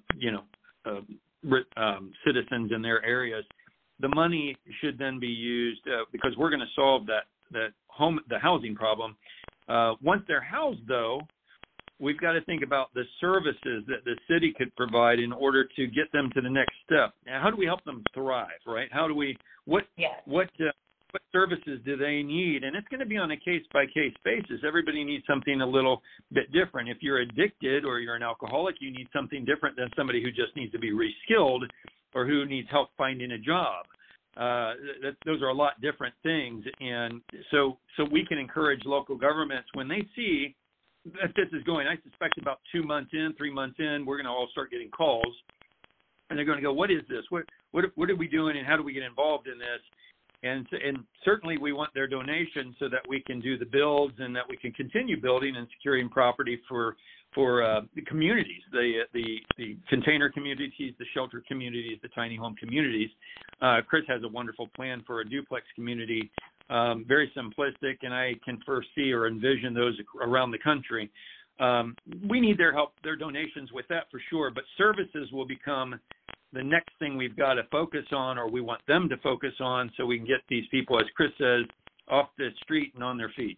citizens in their areas, the money should then be used because we're going to solve the housing problem. Once they're housed, though, we've got to think about the services that the city could provide in order to get them to the next step. Now, how do we help them thrive, right? How do we what services do they need? And it's going to be on a case-by-case basis. Everybody needs something a little bit different. If you're addicted or you're an alcoholic, you need something different than somebody who just needs to be reskilled or who needs help finding a job. Those are a lot different things. And so we can encourage local governments when they see that this is going, I suspect about 2 months in, 3 months in, we're going to all start getting calls. And they're going to go, what is this? What are we doing, and how do we get involved in this? And certainly we want their donation so that we can do the builds and that we can continue building and securing property for the communities, the container communities, the shelter communities, the tiny home communities. Chris has a wonderful plan for a duplex community, very simplistic, and I can foresee or envision those around the country. We need their help, their donations with that for sure, but services will become the next thing we've got to focus on, or we want them to focus on, so we can get these people, as Chris says, off the street and on their feet.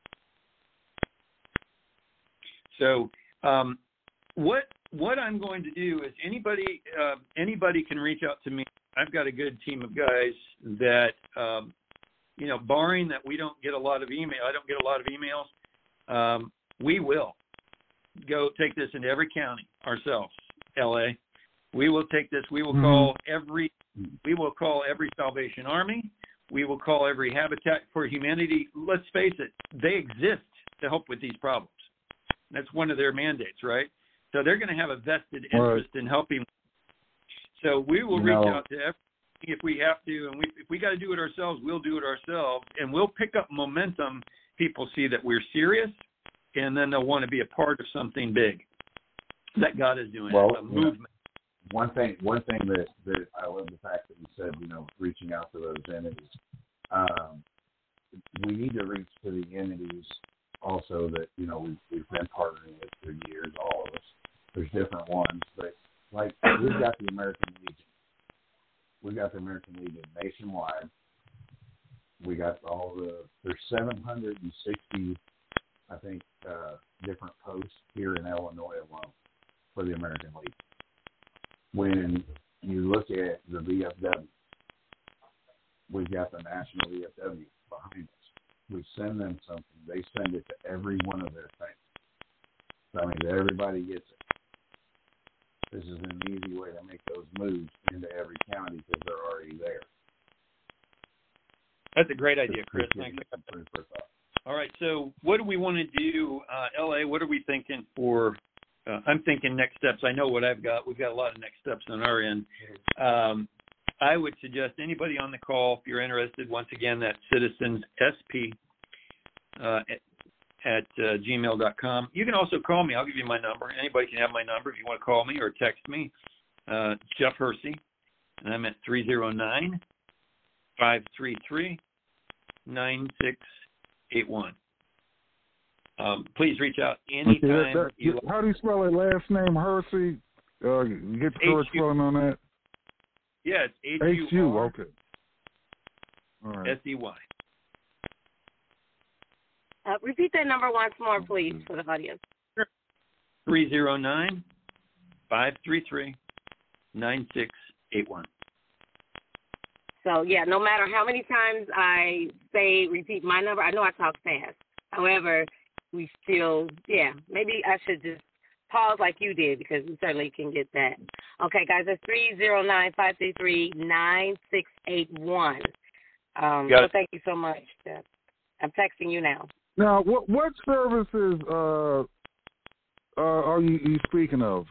So what I'm going to do is anybody can reach out to me. I've got a good team of guys that, barring that we don't get a lot of email, I don't get a lot of emails, we will go take this into every county ourselves, LA. We will take this. We will call every Salvation Army. We will call every Habitat for Humanity. Let's face it, they exist to help with these problems. That's one of their mandates, right? So they're going to have a vested interest in helping. So we will reach out to every if we have to, and if we got to do it ourselves, we'll do it ourselves, and we'll pick up momentum. People see that we're serious, and then they'll want to be a part of something big that God is doing, a movement. One thing that I love the fact that you said, reaching out to those entities. We need to reach to the entities also that, we've been partnering with for years, all of us. There's different ones, but like we've got the American Legion. We've got the American Legion nationwide. We got there's 760, I think, different posts here in Illinois alone for the American Legion. When you look at the VFW, we've got the National VFW behind us. We send them something. They send it to every one of their things. I mean, everybody gets it. This is an easy way to make those moves into every county because they're already there. That's a great idea, Chris. Thanks. All right, so what do we want to do, LA? What are we thinking for? I'm thinking next steps. I know what I've got. We've got a lot of next steps on our end. I would suggest anybody on the call, if you're interested, once again, that citizensSP at gmail.com. You can also call me. I'll give you my number. Anybody can have my number if you want to call me or text me. Jeff Hersey, and I'm at 309-533-9681. Please reach out anytime. How do you spell that last name, Hersey? You get the correct spelling on that? Yeah, it's H-U, okay. All right. S-E-Y. Repeat that number once more, please, for the audience. 309-533-9681. So, yeah, no matter how many times I say repeat my number, I know I talk fast. However, we still, maybe I should just pause like you did because we certainly can get that. Okay, guys, that's 309-533-9681. So thank you so much. I'm texting you now. Now, what services are you speaking of?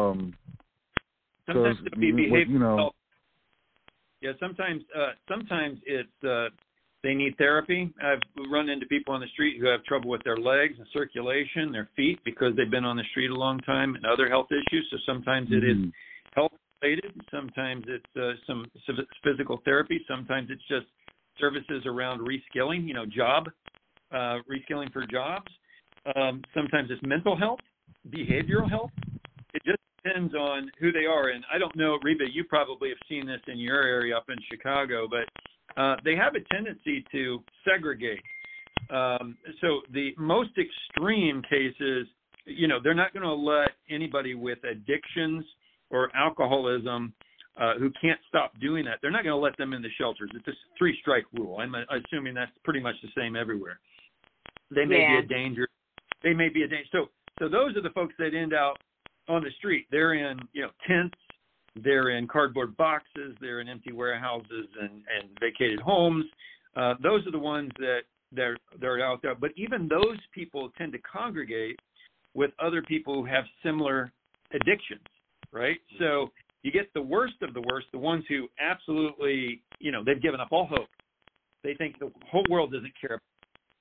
Sometimes it'll be behavioral health. Yeah, sometimes it's they need therapy. I've run into people on the street who have trouble with their legs and circulation, their feet, because they've been on the street a long time, and other health issues. So sometimes it is health related. Sometimes it's some physical therapy. Sometimes it's just services around reskilling, reskilling for jobs. Sometimes it's mental health, behavioral health. It just depends on who they are. And I don't know, Reba, you probably have seen this in your area up in Chicago, but they have a tendency to segregate. So the most extreme cases, they're not going to let anybody with addictions or alcoholism who can't stop doing that. They're not going to let them in the shelters. It's a 3-strike rule. I'm assuming that's pretty much the same everywhere. They may be a danger. They may be a danger. So those are the folks that end out on the street. They're in, tents. They're in cardboard boxes. They're in empty warehouses and vacated homes. Those are the ones that they're out there. But even those people tend to congregate with other people who have similar addictions, right? So you get the worst of the worst, the ones who absolutely, they've given up all hope. They think the whole world doesn't care about.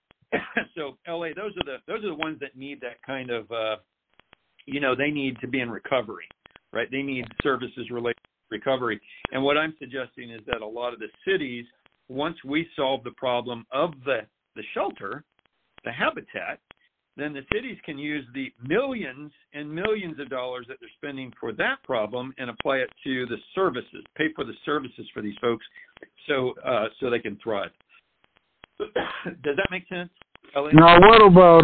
So LA, those are the ones that need that kind of, they need to be in recovery, right? They need services related to recovery. And what I'm suggesting is that a lot of the cities, once we solve the problem of the shelter, the habitat, then the cities can use the millions and millions of dollars that they're spending for that problem and apply it to the services, pay for the services for these folks so they can thrive. Does that make sense, Ellie? Now, what about,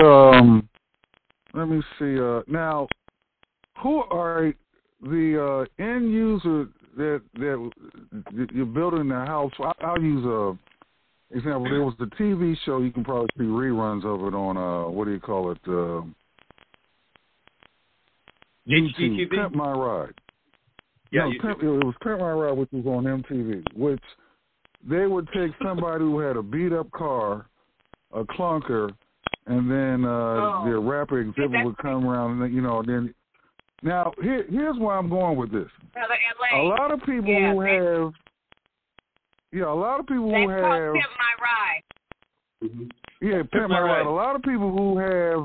let me see, now, who are the end user that you're building the house? I'll use a example. There was the TV show. You can probably see reruns of it on what do you call it? HGTV? Pimp My Ride. Yeah, it was Pimp My Ride, which was on MTV. Which they would take somebody who had a beat up car, a clunker, and then their rapper exhibit would come around, and then. Now, here's where I'm going with this. A lot of people who have, a lot of people who have. Pimp My Ride. Mm-hmm. Yeah, Pimp My Ride. A lot of people who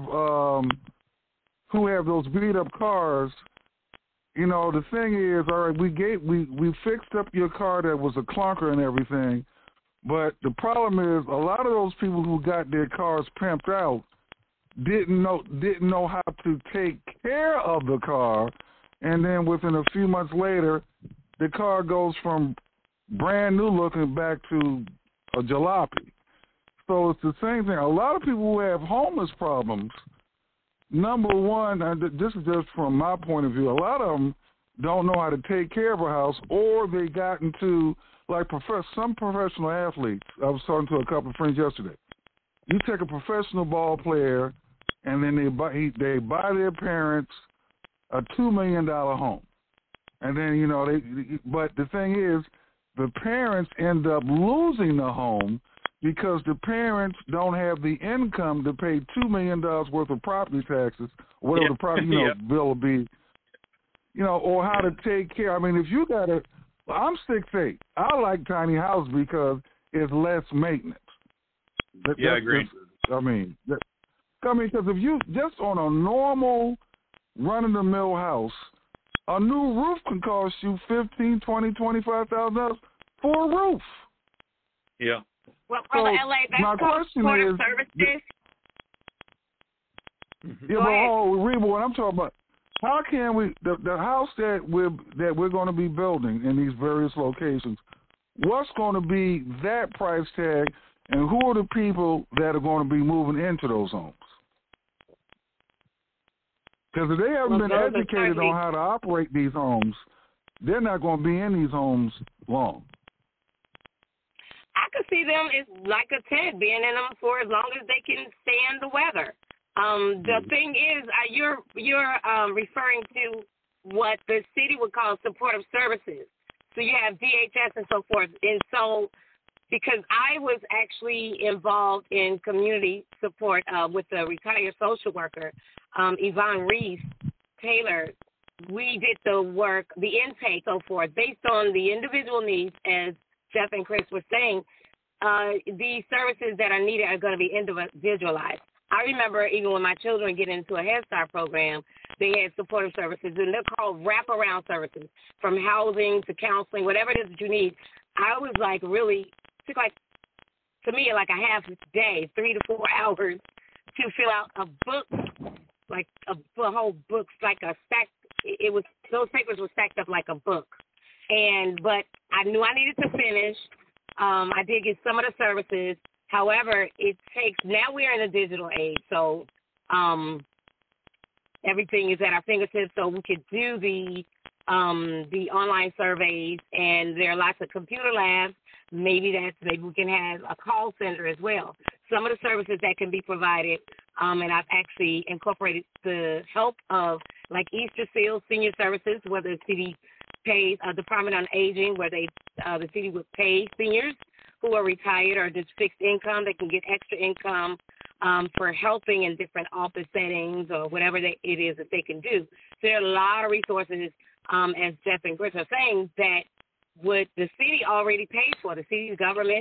have those beat up cars. The thing is, all right, we fixed up your car that was a clunker and everything, but the problem is a lot of those people who got their cars pimped out didn't know how to take care of the car, and then within a few months later, the car goes from brand new looking back to a jalopy. So it's the same thing. A lot of people who have homeless problems, number one, and this is just from my point of view, a lot of them don't know how to take care of a house, or they got into, like some professional athletes. I was talking to a couple of friends yesterday. You take a professional ball player, and then they buy their parents a $2 million home. And then, but the thing is, the parents end up losing the home because the parents don't have the income to pay $2 million worth of property taxes, whatever the property bill will be, or how to take care. I mean, if you got I'm 6'8". I like tiny houses because it's less maintenance. I agree. Because if you just on a normal run-of-the-mill house, a new roof can cost you $15,000, $20,000, $25,000 for a roof. Yeah. Well, Brother LA, that's called supportive services. Reba, what I'm talking about, how can we the house that we're going to be building in these various locations? What's going to be that price tag, and who are the people that are going to be moving into those homes? Because if they haven't been educated on how to operate these homes, they're not going to be in these homes long. I could see them as like a tent, being in them for as long as they can stand the weather. The thing is, you're referring to what the city would call supportive services. So you have DHS and so forth. And so because I was actually involved in community support with a retired social worker, Yvonne Reese Taylor, we did the work, the intake, so forth, based on the individual needs, as Jeff and Chris were saying. The services that are needed are going to be individualized. I remember even when my children get into a Head Start program, they had supportive services, and they're called wraparound services, from housing to counseling, whatever it is that you need. I was like took to me like a half a day, 3 to 4 hours to fill out a book, like a whole book, like a stack. It was, those papers were stacked up like a book. But I knew I needed to finish. I did get some of the services. However, it takes, now we're in a digital age, so everything is at our fingertips, so we could do the online surveys, and there are lots of computer labs. Maybe we can have a call center as well. Some of the services that can be provided, and I've actually incorporated the help of like Easter Seals Senior Services, where the city pays Department on Aging, where the city would pay seniors who are retired or just fixed income. They can get extra income for helping in different office settings or whatever it is that they can do. So there are a lot of resources, as Jeff and Chris are saying, that what the city already pays for. The city government,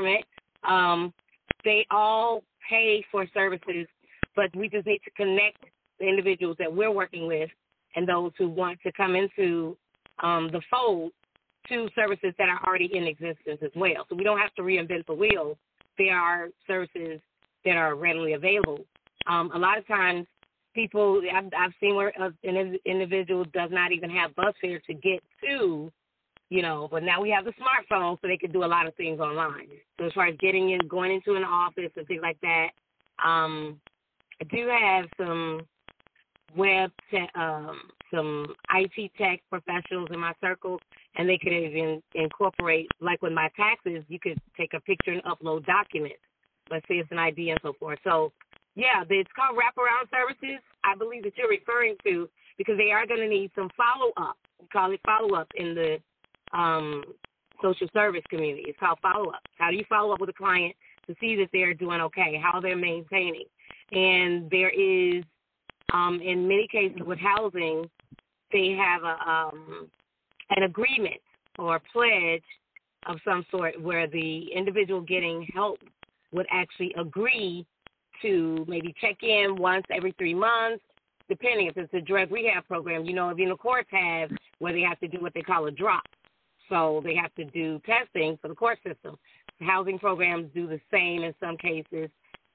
they all pay for services, but we just need to connect the individuals that we're working with and those who want to come into the fold to services that are already in existence as well. So we don't have to reinvent the wheel. There are services that are readily available. A lot of times people, I've seen where an individual does not even have bus fare to get to, but now we have the smartphone, so they can do a lot of things online. So as far as getting in, going into an office and things like that, I do have some some IT tech professionals in my circle, and they could even incorporate, like with my taxes, you could take a picture and upload documents. Let's say it's an ID and so forth. So, yeah, it's called wraparound services. I believe that you're referring to, because they are going to need some follow-up. We call it follow-up in the social service community. It's called follow-up. How do you follow up with a client to see that they're doing okay, how they're maintaining? And there is, in many cases with housing, they have an agreement or a pledge of some sort where the individual getting help would actually agree to maybe check in once every 3 months, depending if it's a drug rehab program. Even the courts have where they have to do what they call a drop. So they have to do testing for the court system. Housing programs do the same in some cases.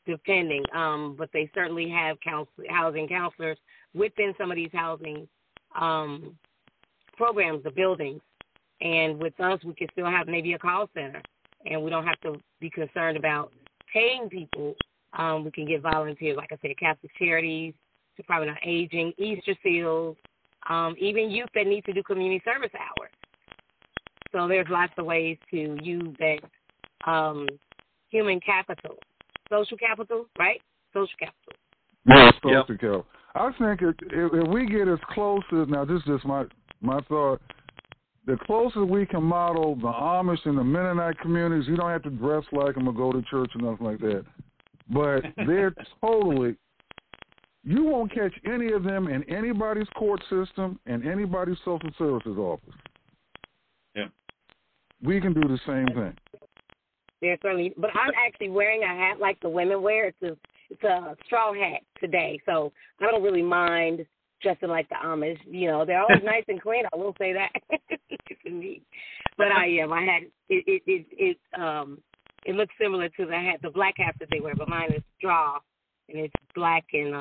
depending. But they certainly have housing counselors within some of these housing programs, the buildings. And with us, we can still have maybe a call center, and we don't have to be concerned about paying people. We can get volunteers, like I said, Catholic Charities, Department of Aging, Easter Seals, even youth that need to do community service hours. So there's lots of ways to use that human capital, social capital, right? Social capital. Yeah, social capital. I think if we get as close as, now this is just my thought, the closer we can model the Amish and the Mennonite communities, you don't have to dress like them or go to church or nothing like that. But they're totally, you won't catch any of them in anybody's court system and anybody's social services office. Yeah. We can do the same thing. They're certainly, but I'm actually wearing a hat like the women wear. It's a straw hat today, so I don't really mind dressing like the Amish. You know, they're always nice and clean. I will say that. But my hat it looks similar to the hat, the black hat that they wear, but mine is straw, and it's black and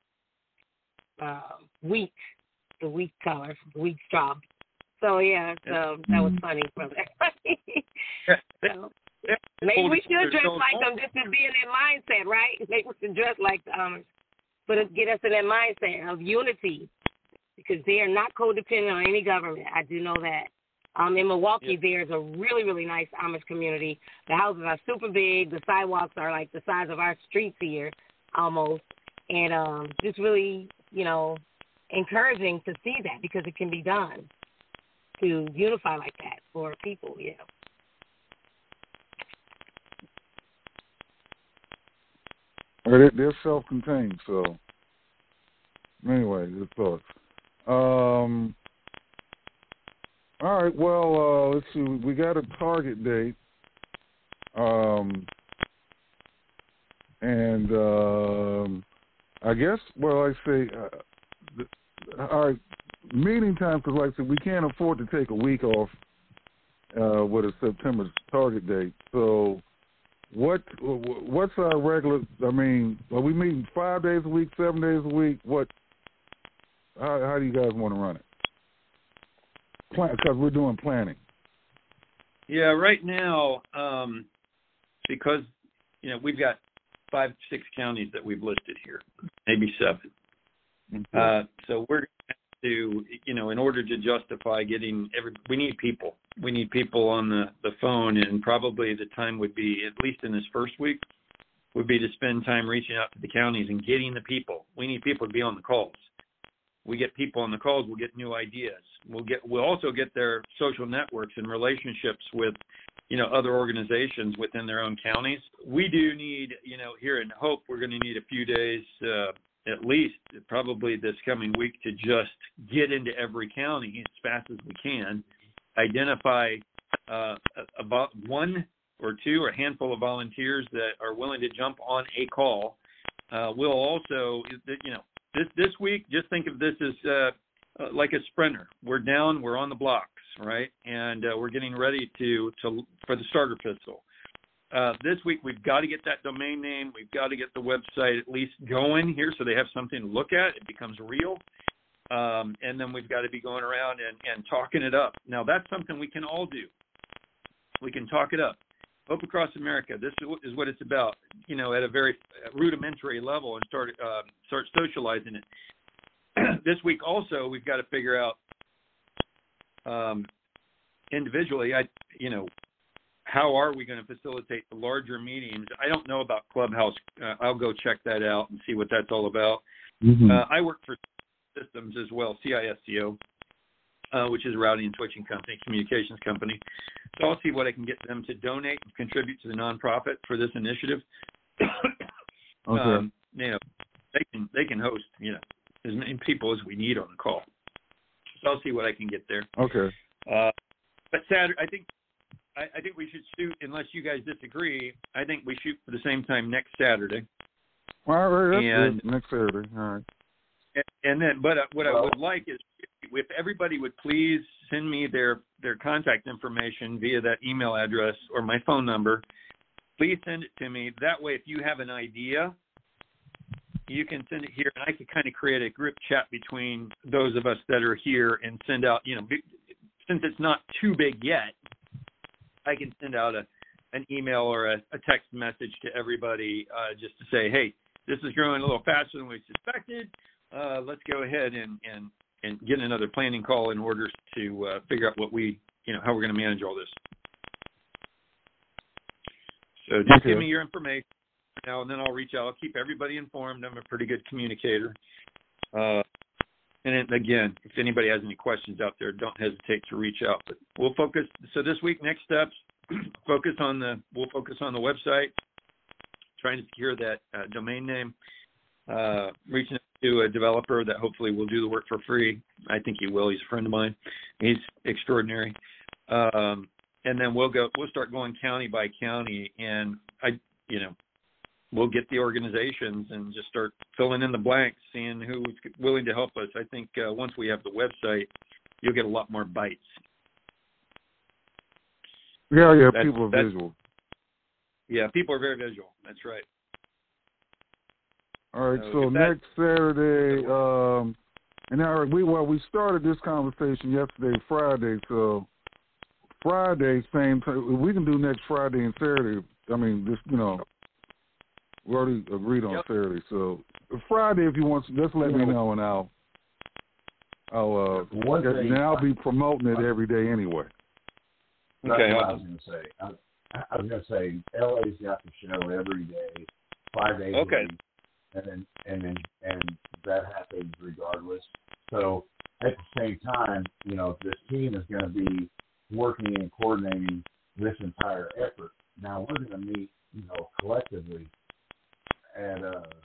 wheat, the wheat color, wheat straw. So yeah, that was funny for everybody. So maybe we should dress like them just to be in that mindset, right? Maybe we should dress like the Amish. But it get us in that mindset of unity, because they are not codependent on any government. I do know that. In Milwaukee, there's a really, really nice Amish community. The houses are super big. The sidewalks are like the size of our streets here, almost. And just really, encouraging to see that, because it can be done to unify like that for people, They're self-contained, so anyway, good thoughts. All right, well, let's see. We got a target date, and I guess, I say, all right, meeting time, because like I said, we can't afford to take a week off with a September target date, so what's our regular? I mean, are we meeting 5 days a week, 7 days a week? How do you guys want to run it? Because we're doing planning. Yeah, right now, because we've got 5, 6 counties that we've listed here, maybe 7. Okay. So we're going to, in order to justify getting we need people. We need people on the phone, and probably the time would be, at least in this first week, would be to spend time reaching out to the counties and getting the people. We need people to be on the calls. We get people on the calls, we'll get new ideas. We'll also get their social networks and relationships with, other organizations within their own counties. We do need, here in Hope, we're going to need a few days, at least probably this coming week, to just get into every county as fast as we can, identify about 1 or 2 or a handful of volunteers that are willing to jump on a call. We'll also, this week, just think of this as like a sprinter. We're down, we're on the blocks, right? And we're getting ready for the starter pistol. This week, we've got to get that domain name. We've got to get the website at least going here so they have something to look at. It becomes real. And then we've got to be going around and talking it up. Now, that's something we can all do. We can talk it up. Hope Across America, this is what it's about, at a very rudimentary level, and start socializing it. This week also, we've got to figure out individually, how are we going to facilitate the larger meetings? I don't know about Clubhouse. I'll go check that out and see what that's all about. Mm-hmm. I work for Systems as well, CISCO, which is a routing and switching company, communications company. So I'll see what I can get them to donate and contribute to the nonprofit for this initiative. Okay. They can host, as many people as we need on the call. So I'll see what I can get there. Okay. But Saturday, I think we should shoot, unless you guys disagree, I think we shoot for the same time next Saturday. All right, that's good. Next Saturday. All right. And then, but what I would like is if everybody would please send me their contact information via that email address or my phone number, please send it to me. That way, if you have an idea, you can send it here, and I can kind of create a group chat between those of us that are here and send out, since it's not too big yet, I can send out an email or a text message to everybody just to say, hey, this is growing a little faster than we suspected. Let's go ahead and get another planning call in order to figure out how we're going to manage all this. So just give me your information now, and then I'll reach out. I'll keep everybody informed. I'm a pretty good communicator. And then, again, if anybody has any questions out there, don't hesitate to reach out. But we'll focus. So this week, next steps, we'll focus on the website, trying to secure that domain name, reaching out to a developer that hopefully will do the work for free. I think he will. He's a friend of mine. He's extraordinary. And then we'll start going county by county, and we'll get the organizations and just start filling in the blanks, seeing who's willing to help us. I think once we have the website, you'll get a lot more bites. Yeah, people are visual. Yeah, people are very visual. That's right. All right, so next Saturday, and now we started this conversation yesterday, Friday, so Friday, same time. We can do next Friday and Saturday. I mean, we already agreed on Saturday. So Friday, if you want, just let me know, and I'll be promoting it every day anyway. Okay. I was going to say, LA's got the show every day, 5 days a week, and that happens regardless. So at the same time, this team is going to be working and coordinating this entire effort. Now we're going to meet, collectively at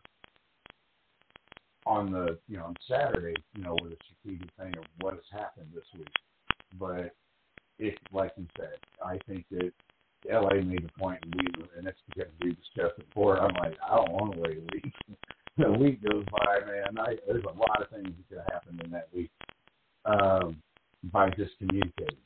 on Saturday, with a strategic thing of what has happened this week. But if, like you said, I think that LA made the point, and it's because we discussed it before. I'm like, I don't want to wait a week. A week goes by, man. There's a lot of things that could have happened in that week by just communicating,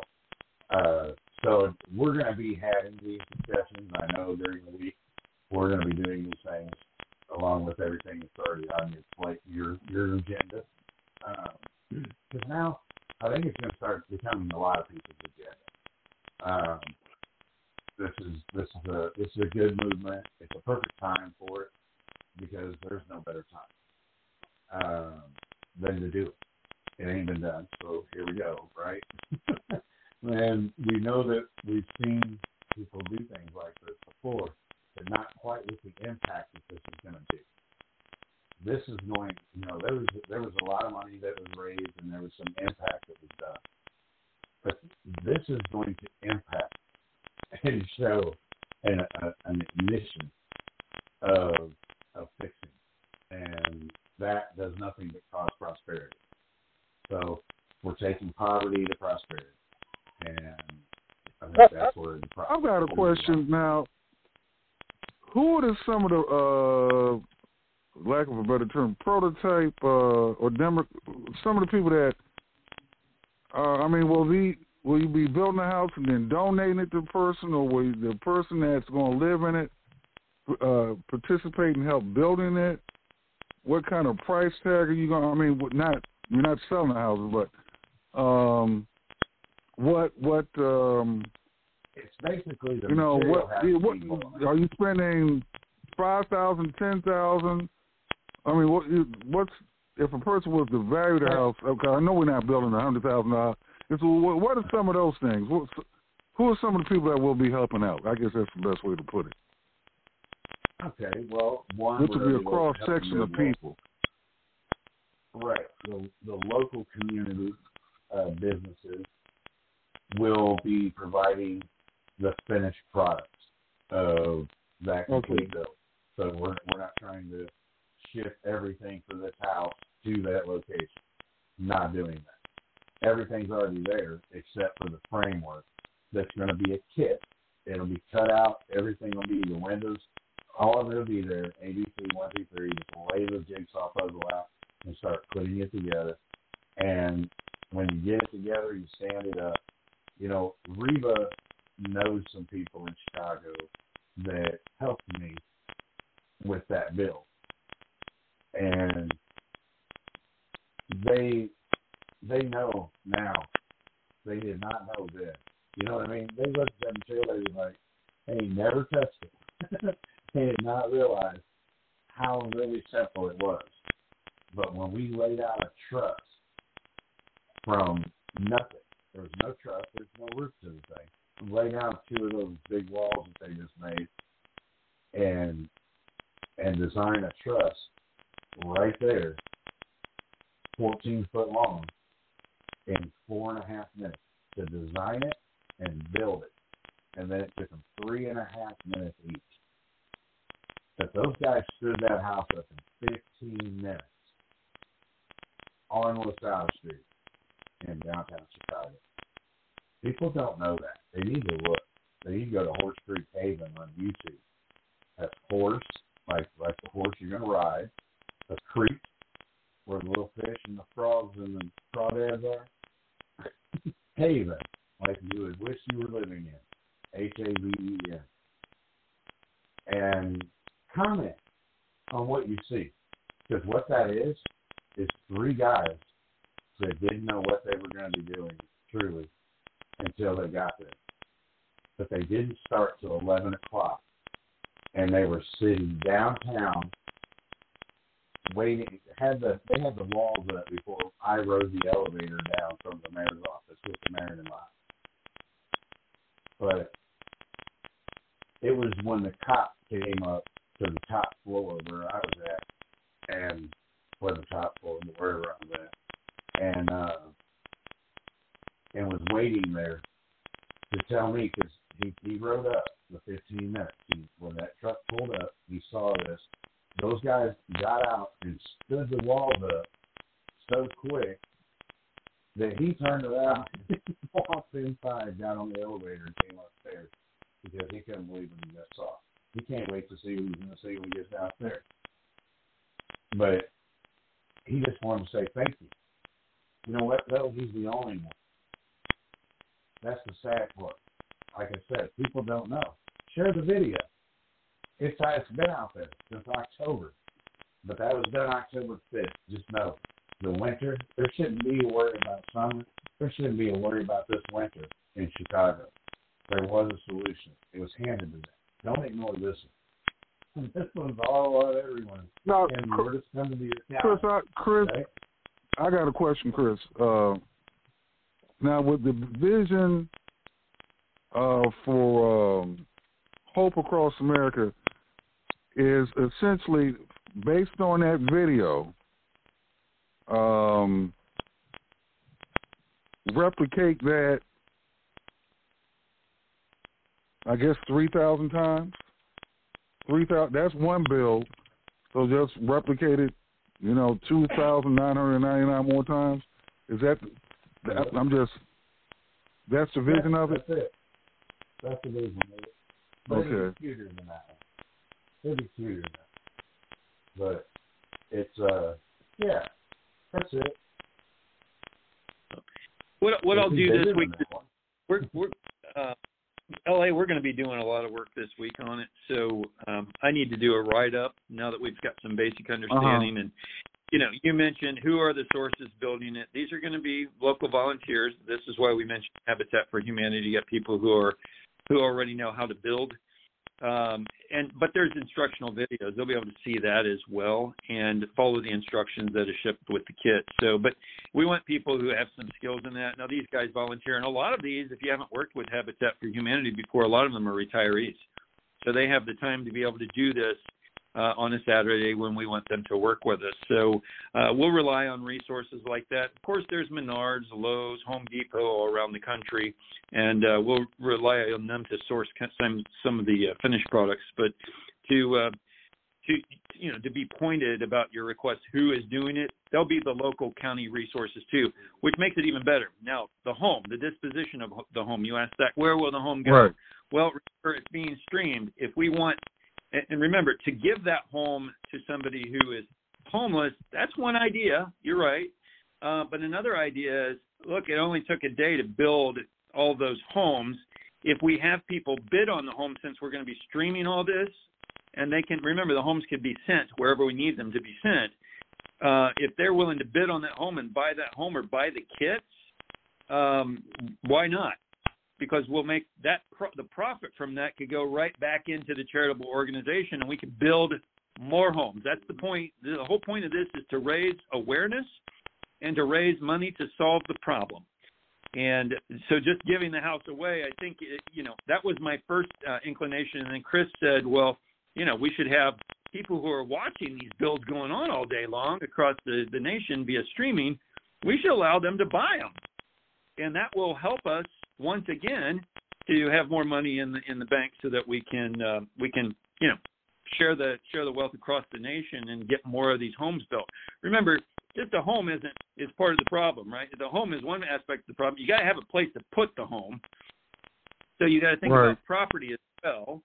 So we're going to be having these discussions. I know during the week we're going to be doing these things along with everything that's already on your plate, your agenda. Because now I think it's going to start becoming a lot of people's agenda. This is a good movement. It's a perfect time for it because there's no better time than to do it. It ain't been done, so here we go, right? And we know that we've seen people do things like this before, but not quite with the impact that this is going to do. This is going, there was a lot of money that was raised and there was some impact that was done. But this is going to impact and show an ignition of fixing. And that does nothing but cause prosperity. So we're taking poverty to prosperity. And I think that's where the problem is. I've got a question now. Who are some of the, lack of a better term, prototype some of the people that, will you be building a house and then donating it to the person, or will the person that's going to live in it participate and help building it? What kind of price tag are you going to, you're not selling the houses, but it's basically the what are you spending $5,000, $10,000? What's if a person was to value the house? Okay, I know we're not building $100,000. So what are some of those things? Who are some of the people that will be helping out? I guess that's the best way to put it. Okay, well, which will be a cross section of people. Right. The local community businesses will be providing the finished products of that complete build. So we're not trying to shift everything for this house to that location. Not doing that. Everything's already there except for the framework. That's going to be a kit. It'll be cut out. Everything will be the windows. All of it will be there. ABC 1, 2, 3. Just lay the jigsaw puzzle out and start putting it together. And when you get it together, you stand it up. Reba knows some people in Chicago that helped me with that build. And they know now. They did not know then. You know what I mean? They looked at that material, they were like, hey, never touched it. They did not realize how really simple it was. But when we laid out a truss from nothing, there was no truss, there's no roof to the thing. We laid out 2 of those big walls that they just made and designed a truss right there, 14 foot long, in 4.5 minutes to design it and build it. And then it took them 3.5 minutes each. But those guys stood that house up in 15 minutes on LaSalle Street in downtown Chicago. People don't know that. They need to look. They need to go to Horse Creek Haven on YouTube. That's horse, like the horse you're going to ride, a creek where the little fish and the frogs and the crawdads are. Haven, like you would wish you were living in. Haven. And comment on what you see. Because what that is 3 guys that didn't know what they were going to be doing, truly, until they got there. But they didn't start till 11 o'clock. And they were sitting downtown waiting. They had the walls up before I rode the elevator down from the mayor's office with the Marion lot. But it was when the cop came up to the top floor where I was at, and or the top floor, wherever I was at, and was waiting there to tell me, because he rode up the 15 minutes. When that truck pulled up, he saw this. Those guys got out and stood the walls up so quick that he turned around, walked inside, got on the elevator, and came upstairs because he couldn't believe what he just saw. He can't wait to see what he's going to see when he gets downstairs. But he just wanted to say thank you. You know what, though? He's the only one. That's the sad part. Like I said, people don't know. Share the video. It's been out there since October. But that was done October 5th. Just know, the winter, there shouldn't be a worry about summer. There shouldn't be a worry about this winter in Chicago. There was a solution. It was handed to them. Don't ignore this one. This one's all on everyone. No, and we're just coming to your Chris, okay? I got a question, Chris. Now, with the vision for Hope Across America is essentially based on that video, replicate that, I guess, 3,000 times. 3,000. That's one build. So just replicate it, 2,999 more times. Is that? That's the vision of it. That's it. That's the vision of it. But okay. It'll be cuter than that one. It'll be cuter than that. But it's yeah. That's it. What I'll do this week, we're LA, we're going to be doing a lot of work this week on it. So I need to do a write-up now that we've got some basic understanding. And, you mentioned who are the sources building it. These are going to be local volunteers. This is why we mentioned Habitat for Humanity. You got people who already know how to build. But there's instructional videos. They'll be able to see that as well and follow the instructions that are shipped with the kit. So, but we want people who have some skills in that. Now, these guys volunteer, and a lot of these, if you haven't worked with Habitat for Humanity before, a lot of them are retirees. So they have the time to be able to do this on a Saturday when we want them to work with us. So we'll rely on resources like that. Of course, there's Menards, Lowe's, Home Depot all around the country, and we'll rely on them to source some of the finished products. But to be pointed about your request, who is doing it, they'll be the local county resources too, which makes it even better. Now, the home, the disposition of the home, you asked that, where will the home go? Right. Well, remember, it's being streamed. If we want, and remember, to give that home to somebody who is homeless, that's one idea. You're right. But another idea is, look, it only took a day to build all those homes. if we have people bid on the home, since we're going to be streaming all this, and they can, remember, the homes can be sent wherever we need them to be sent. If they're willing to bid on that home and buy that home or buy the kits, why not? Because we'll make that the profit from that could go right back into the charitable organization, and we can build more homes. That's the point. The whole point of this is to raise awareness and to raise money to solve the problem. And so just giving the house away, I think, that was my first inclination. And then Chris said, well, we should have people who are watching these builds going on all day long across the nation via streaming. We should allow them to buy them. And that will help us, once again, to have more money in the bank so that we can share the wealth across the nation and get more of these homes built. Remember, just a home is part of the problem, right? The home is one aspect of the problem. You got to have a place to put the home. So you got to think about property as well.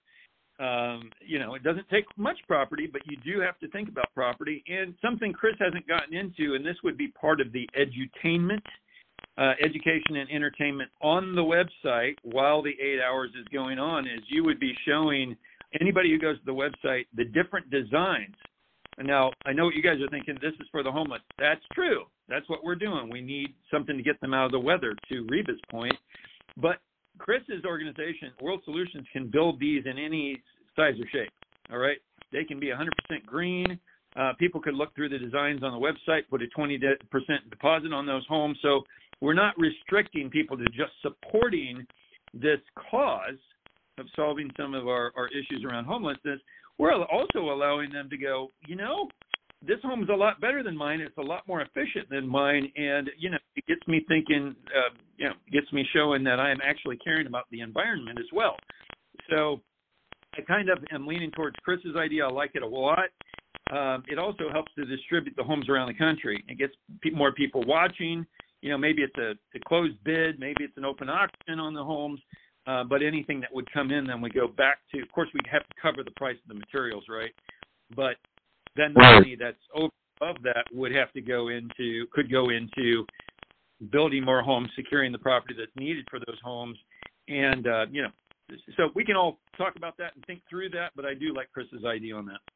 It doesn't take much property, but you do have to think about property. And something Chris hasn't gotten into, and this would be part of the edutainment, education and entertainment on the website while the 8 hours is going on, is you would be showing anybody who goes to the website the different designs. Now, I know what you guys are thinking, this is for the homeless. That's true. That's what we're doing. We need something to get them out of the weather, to Reba's point. But Chris's organization, World Solutions, can build these in any size or shape, all right? They can be 100% green. People could look through the designs on the website, put a 20% deposit on those homes. So we're not restricting people to just supporting this cause of solving some of our issues around homelessness. We're also allowing them to go, this home is a lot better than mine. It's a lot more efficient than mine. And, it gets me thinking, gets me showing that I am actually caring about the environment as well. So I kind of am leaning towards Chris's idea. I like it a lot. It also helps to distribute the homes around the country. It gets more people watching. Maybe it's a closed bid. Maybe it's an open auction on the homes. But anything that would come in, then we go back to, of course, we have to cover the price of the materials, right? But then the money that's above that could go into building more homes, securing the property that's needed for those homes. And, so we can all talk about that and think through that, but I do like Chris's idea on that.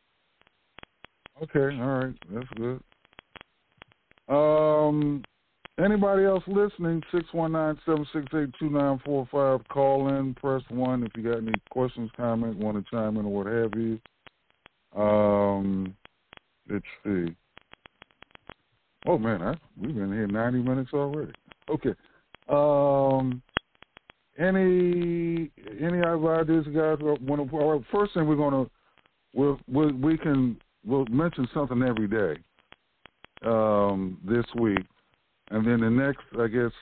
Okay, all right, that's good. Anybody else listening, 619-768-2945, call in, press 1 if you got any questions, comments, want to chime in or what have you. Let's see. Oh, man, we've been here 90 minutes already. Okay. Any other ideas, guys? First thing we'll mention something every day this week. And then the next, I guess,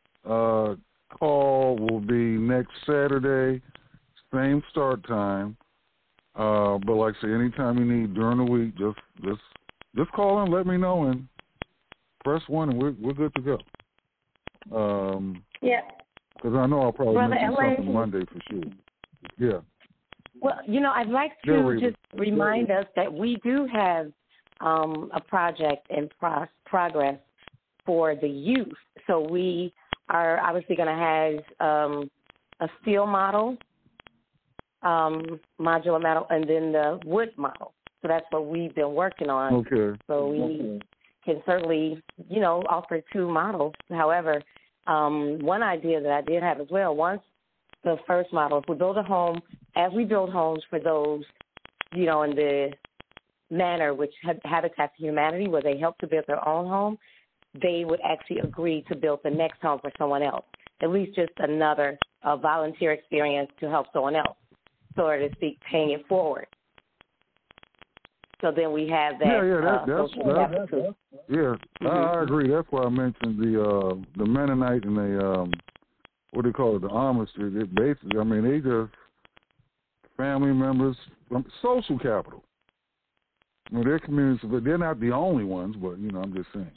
call will be next Saturday, same start time. But like I say, anytime you need during the week, just call in, let me know, and press 1, and we're good to go. Yeah. Because I know I'll probably mention something Monday for sure. Yeah. Well, I'd like to just remind us that we do have a project in progress for the youth. So we are obviously going to have a steel model, modular model, and then the wood model. So that's what we've been working on. Okay. So we can certainly, offer 2 models. However, one idea that I did have as well, once the first model, if we build a home, as we build homes for those, in the manner which Habitat for Humanity, where they help to build their own home, they would actually agree to build the next home for someone else, at least just another volunteer experience to help someone else, so to speak, paying it forward. So then we have that. I agree. That's why I mentioned the Mennonite and the what do you call it, the Amish. It basically, they just family members, social capital. Their communities, but they're not the only ones. But I'm just saying.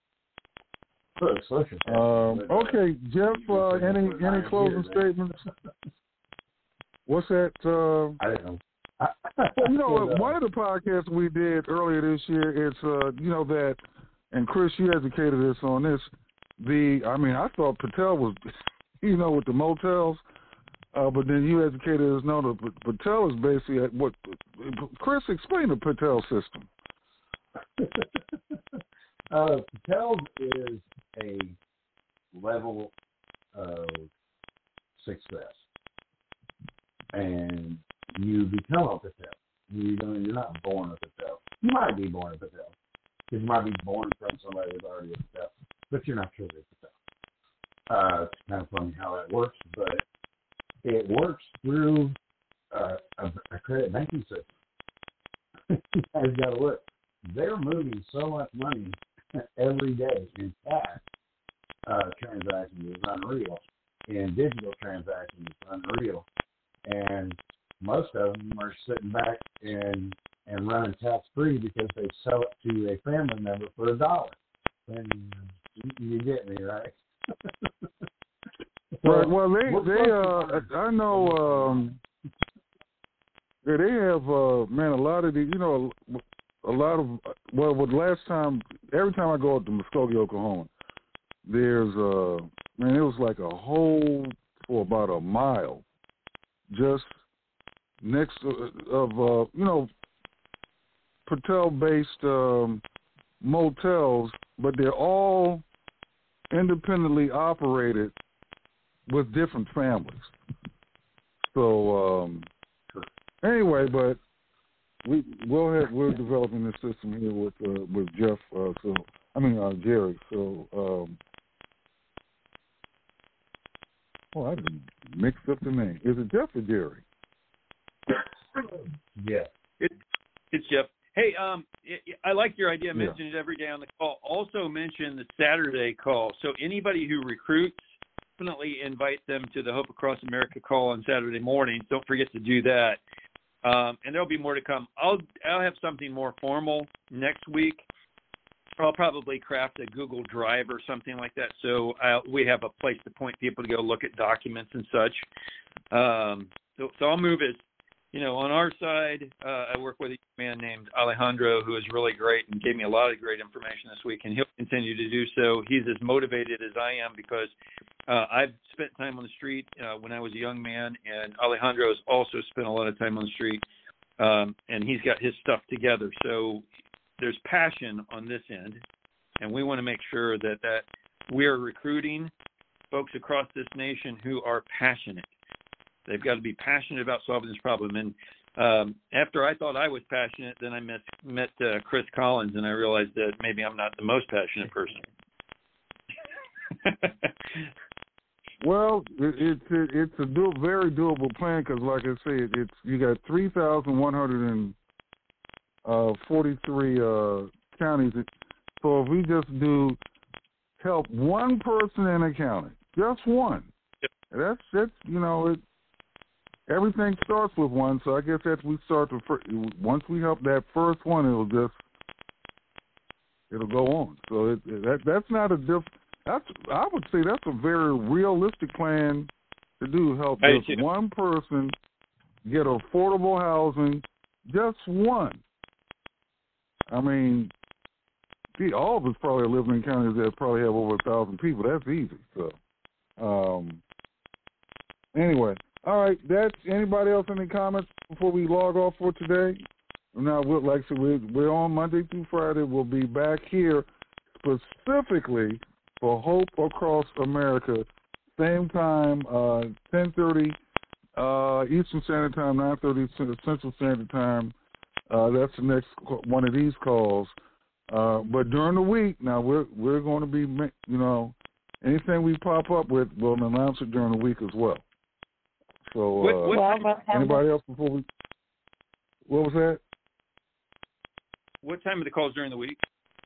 Okay, Jeff. Any closing statements? What's that? I don't know. One of the podcasts we did earlier this year, it's that, and Chris, you educated us on this. I thought Patel was, with the motels. But then you educators know that Patel is basically what. Chris, explain the Patel system. Patel is a level of success, and you become a Patel. You're not born a Patel. You might be born a Patel, because you might be born from somebody who's already a Patel, but you're not truly a Patel. It's kind of funny how that works, but it works through a credit banking system. You guys got to look. They're moving so much money every day in cash transactions is unreal. In digital transactions is unreal. And most of them are sitting back and running tax-free because they sell it to a family member for $1. And you get me, right? Right. Well, they I know they have man, a lot of the, a lot of, well, last time, every time I go up to Muskogee, Oklahoma, there's man, it was like a hole for about a mile just next of Patel-based motels, but they're all independently operated with different families. So anyway, but we're developing this system here with Jeff. Jerry. So I didn't mix up the name. Is it Jeff or Jerry? Yeah, it's Jeff. Hey, I like your idea. Mention it every day on the call. Also mention the Saturday call. So anybody who recruits, definitely invite them to the Hope Across America call on Saturday mornings. Don't forget to do that. And there'll be more to come. I'll have something more formal next week. I'll probably craft a Google Drive or something like that, so we have a place to point people to go look at documents and such. So I'll move it. On our side, I work with a man named Alejandro, who is really great and gave me a lot of great information this week, and he'll continue to do so. He's as motivated as I am because I've spent time on the street when I was a young man, and Alejandro has also spent a lot of time on the street, and he's got his stuff together. So there's passion on this end, and we want to make sure that we are recruiting folks across this nation who are passionate. They've got to be passionate about solving this problem. And after I thought I was passionate, then I met Chris Collins, and I realized that maybe I'm not the most passionate person. Well, it's a very doable plan because, like I said, you got 3,143 counties. So if we just help one person in a county, just one, that's everything starts with one. So I guess once we help that first one, it'll go on. So that's not a I would say that's a very realistic plan to do. Help just one person get affordable housing, just one. I mean, all of us probably are living in counties that probably have over 1,000 people. That's easy. So, anyway, all right. That's anybody else any comments before we log off for today? Now, like I said, we're on Monday through Friday. We'll be back here specifically for Hope Across America, same time, 10:30 Eastern Standard Time, 9:30 Central Standard Time. That's the next one of these calls. But during the week, now we're going to be, anything we pop up with, we'll announce it during the week as well. So, anybody else before we? What was that? What time are the calls during the week?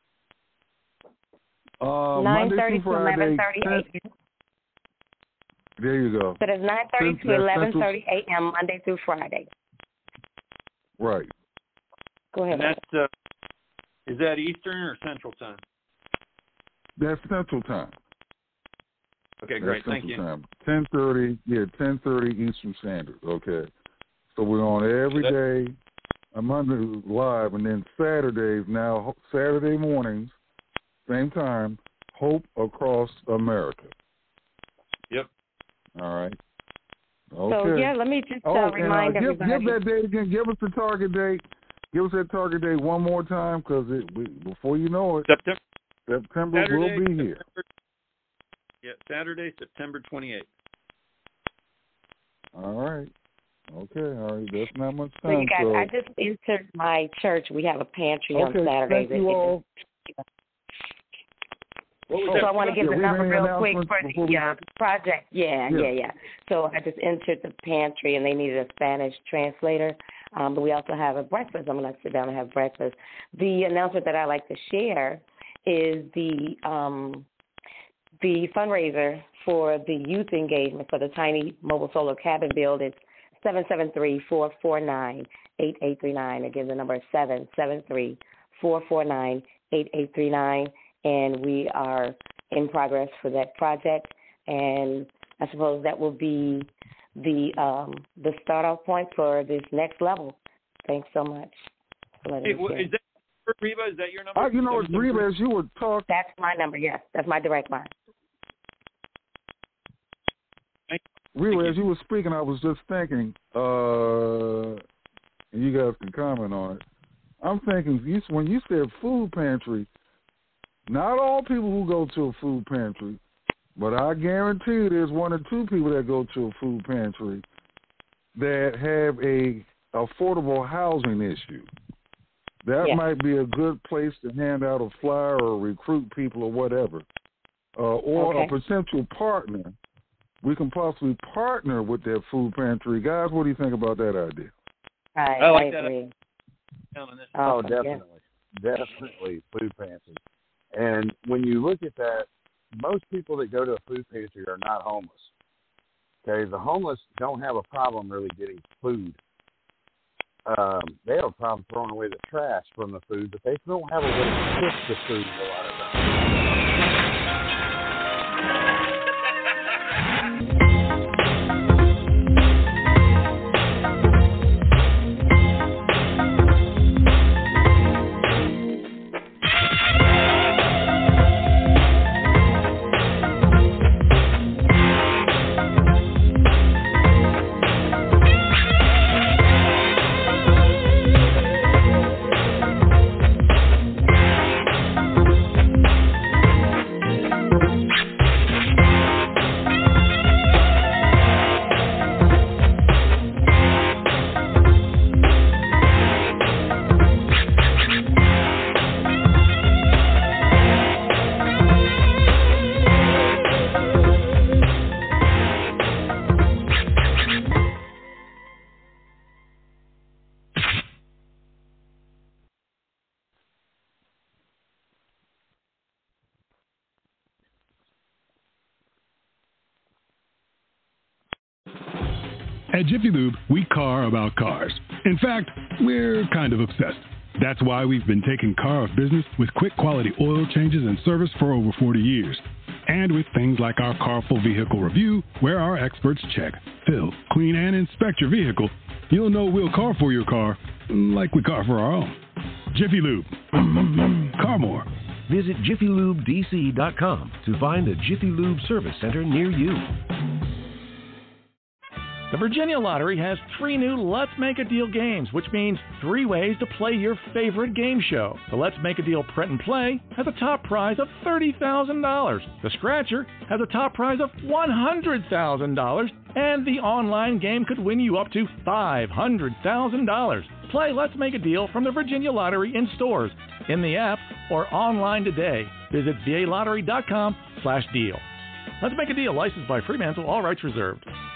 9:30 to 11:30 a.m. There you go. So it's 9:30 to 11:30 a.m. Monday through Friday. Right. Go ahead. And that's is that Eastern or Central Time? That's Central Time. Okay, great. That's Thank you. Time. 10:30. Yeah, 10:30 Eastern Standard. Okay. So we're on every day. I'm under live, and then Saturdays now. Saturday mornings, same time. Hope Across America. Yep. All right. Okay. So, yeah, let me just remind everybody. Give that date again. Give us the target date. Give us that target date one more time, because before you know it, September will be here. Yeah, Saturday, September 28th. All right. Okay. All right. That's not much So time. you guys, I just entered my church. We have a pantry on Saturdays. Thank you all. So I want to give the number real quick for the project. Yeah. So I just entered the pantry, and they needed a Spanish translator. But we also have a breakfast. I'm going to sit down and have breakfast. The announcement that I like to share is the fundraiser for the youth engagement for the tiny mobile solar cabin build is 773-449-8839. Again, the number is 773-449-8839. And we are in progress for that project, and I suppose that will be the start-off point for this next level. Thanks so much. Hey, is that Reba? Is that your number? It's Reba, as you were talking. That's my number. Yes, that's my direct line. Reba, as you were speaking, I was just thinking, and you guys can comment on it. I'm thinking when you said food pantry. Not all people who go to a food pantry, but I guarantee there's one or two people that go to a food pantry that have a affordable housing issue. That might be a good place to hand out a flyer or recruit people or whatever. Or a potential partner. We can possibly partner with that food pantry. Guys, what do you think about that idea? I like that. Oh, definitely. Definitely food pantry. And when you look at that, most people that go to a food pantry are not homeless. Okay, the homeless don't have a problem really getting food. They have a problem throwing away the trash from the food, but they don't have a way to cook the food a lot of times. At Jiffy Lube, we car about cars. In fact, we're kind of obsessed. That's why we've been taking car of business with quick quality oil changes and service for over 40 years. And with things like our Car Full Vehicle Review, where our experts check, fill, clean, and inspect your vehicle, you'll know we'll car for your car like we car for our own. Jiffy Lube. Car more. Visit JiffyLubeDC.com to find a Jiffy Lube service center near you. The Virginia Lottery has 3 new Let's Make a Deal games, which means 3 ways to play your favorite game show. The Let's Make a Deal Print and Play has a top prize of $30,000. The Scratcher has a top prize of $100,000. And the online game could win you up to $500,000. Play Let's Make a Deal from the Virginia Lottery in stores, in the app, or online today. Visit VALottery.com/deal. Let's Make a Deal, licensed by Fremantle, all rights reserved.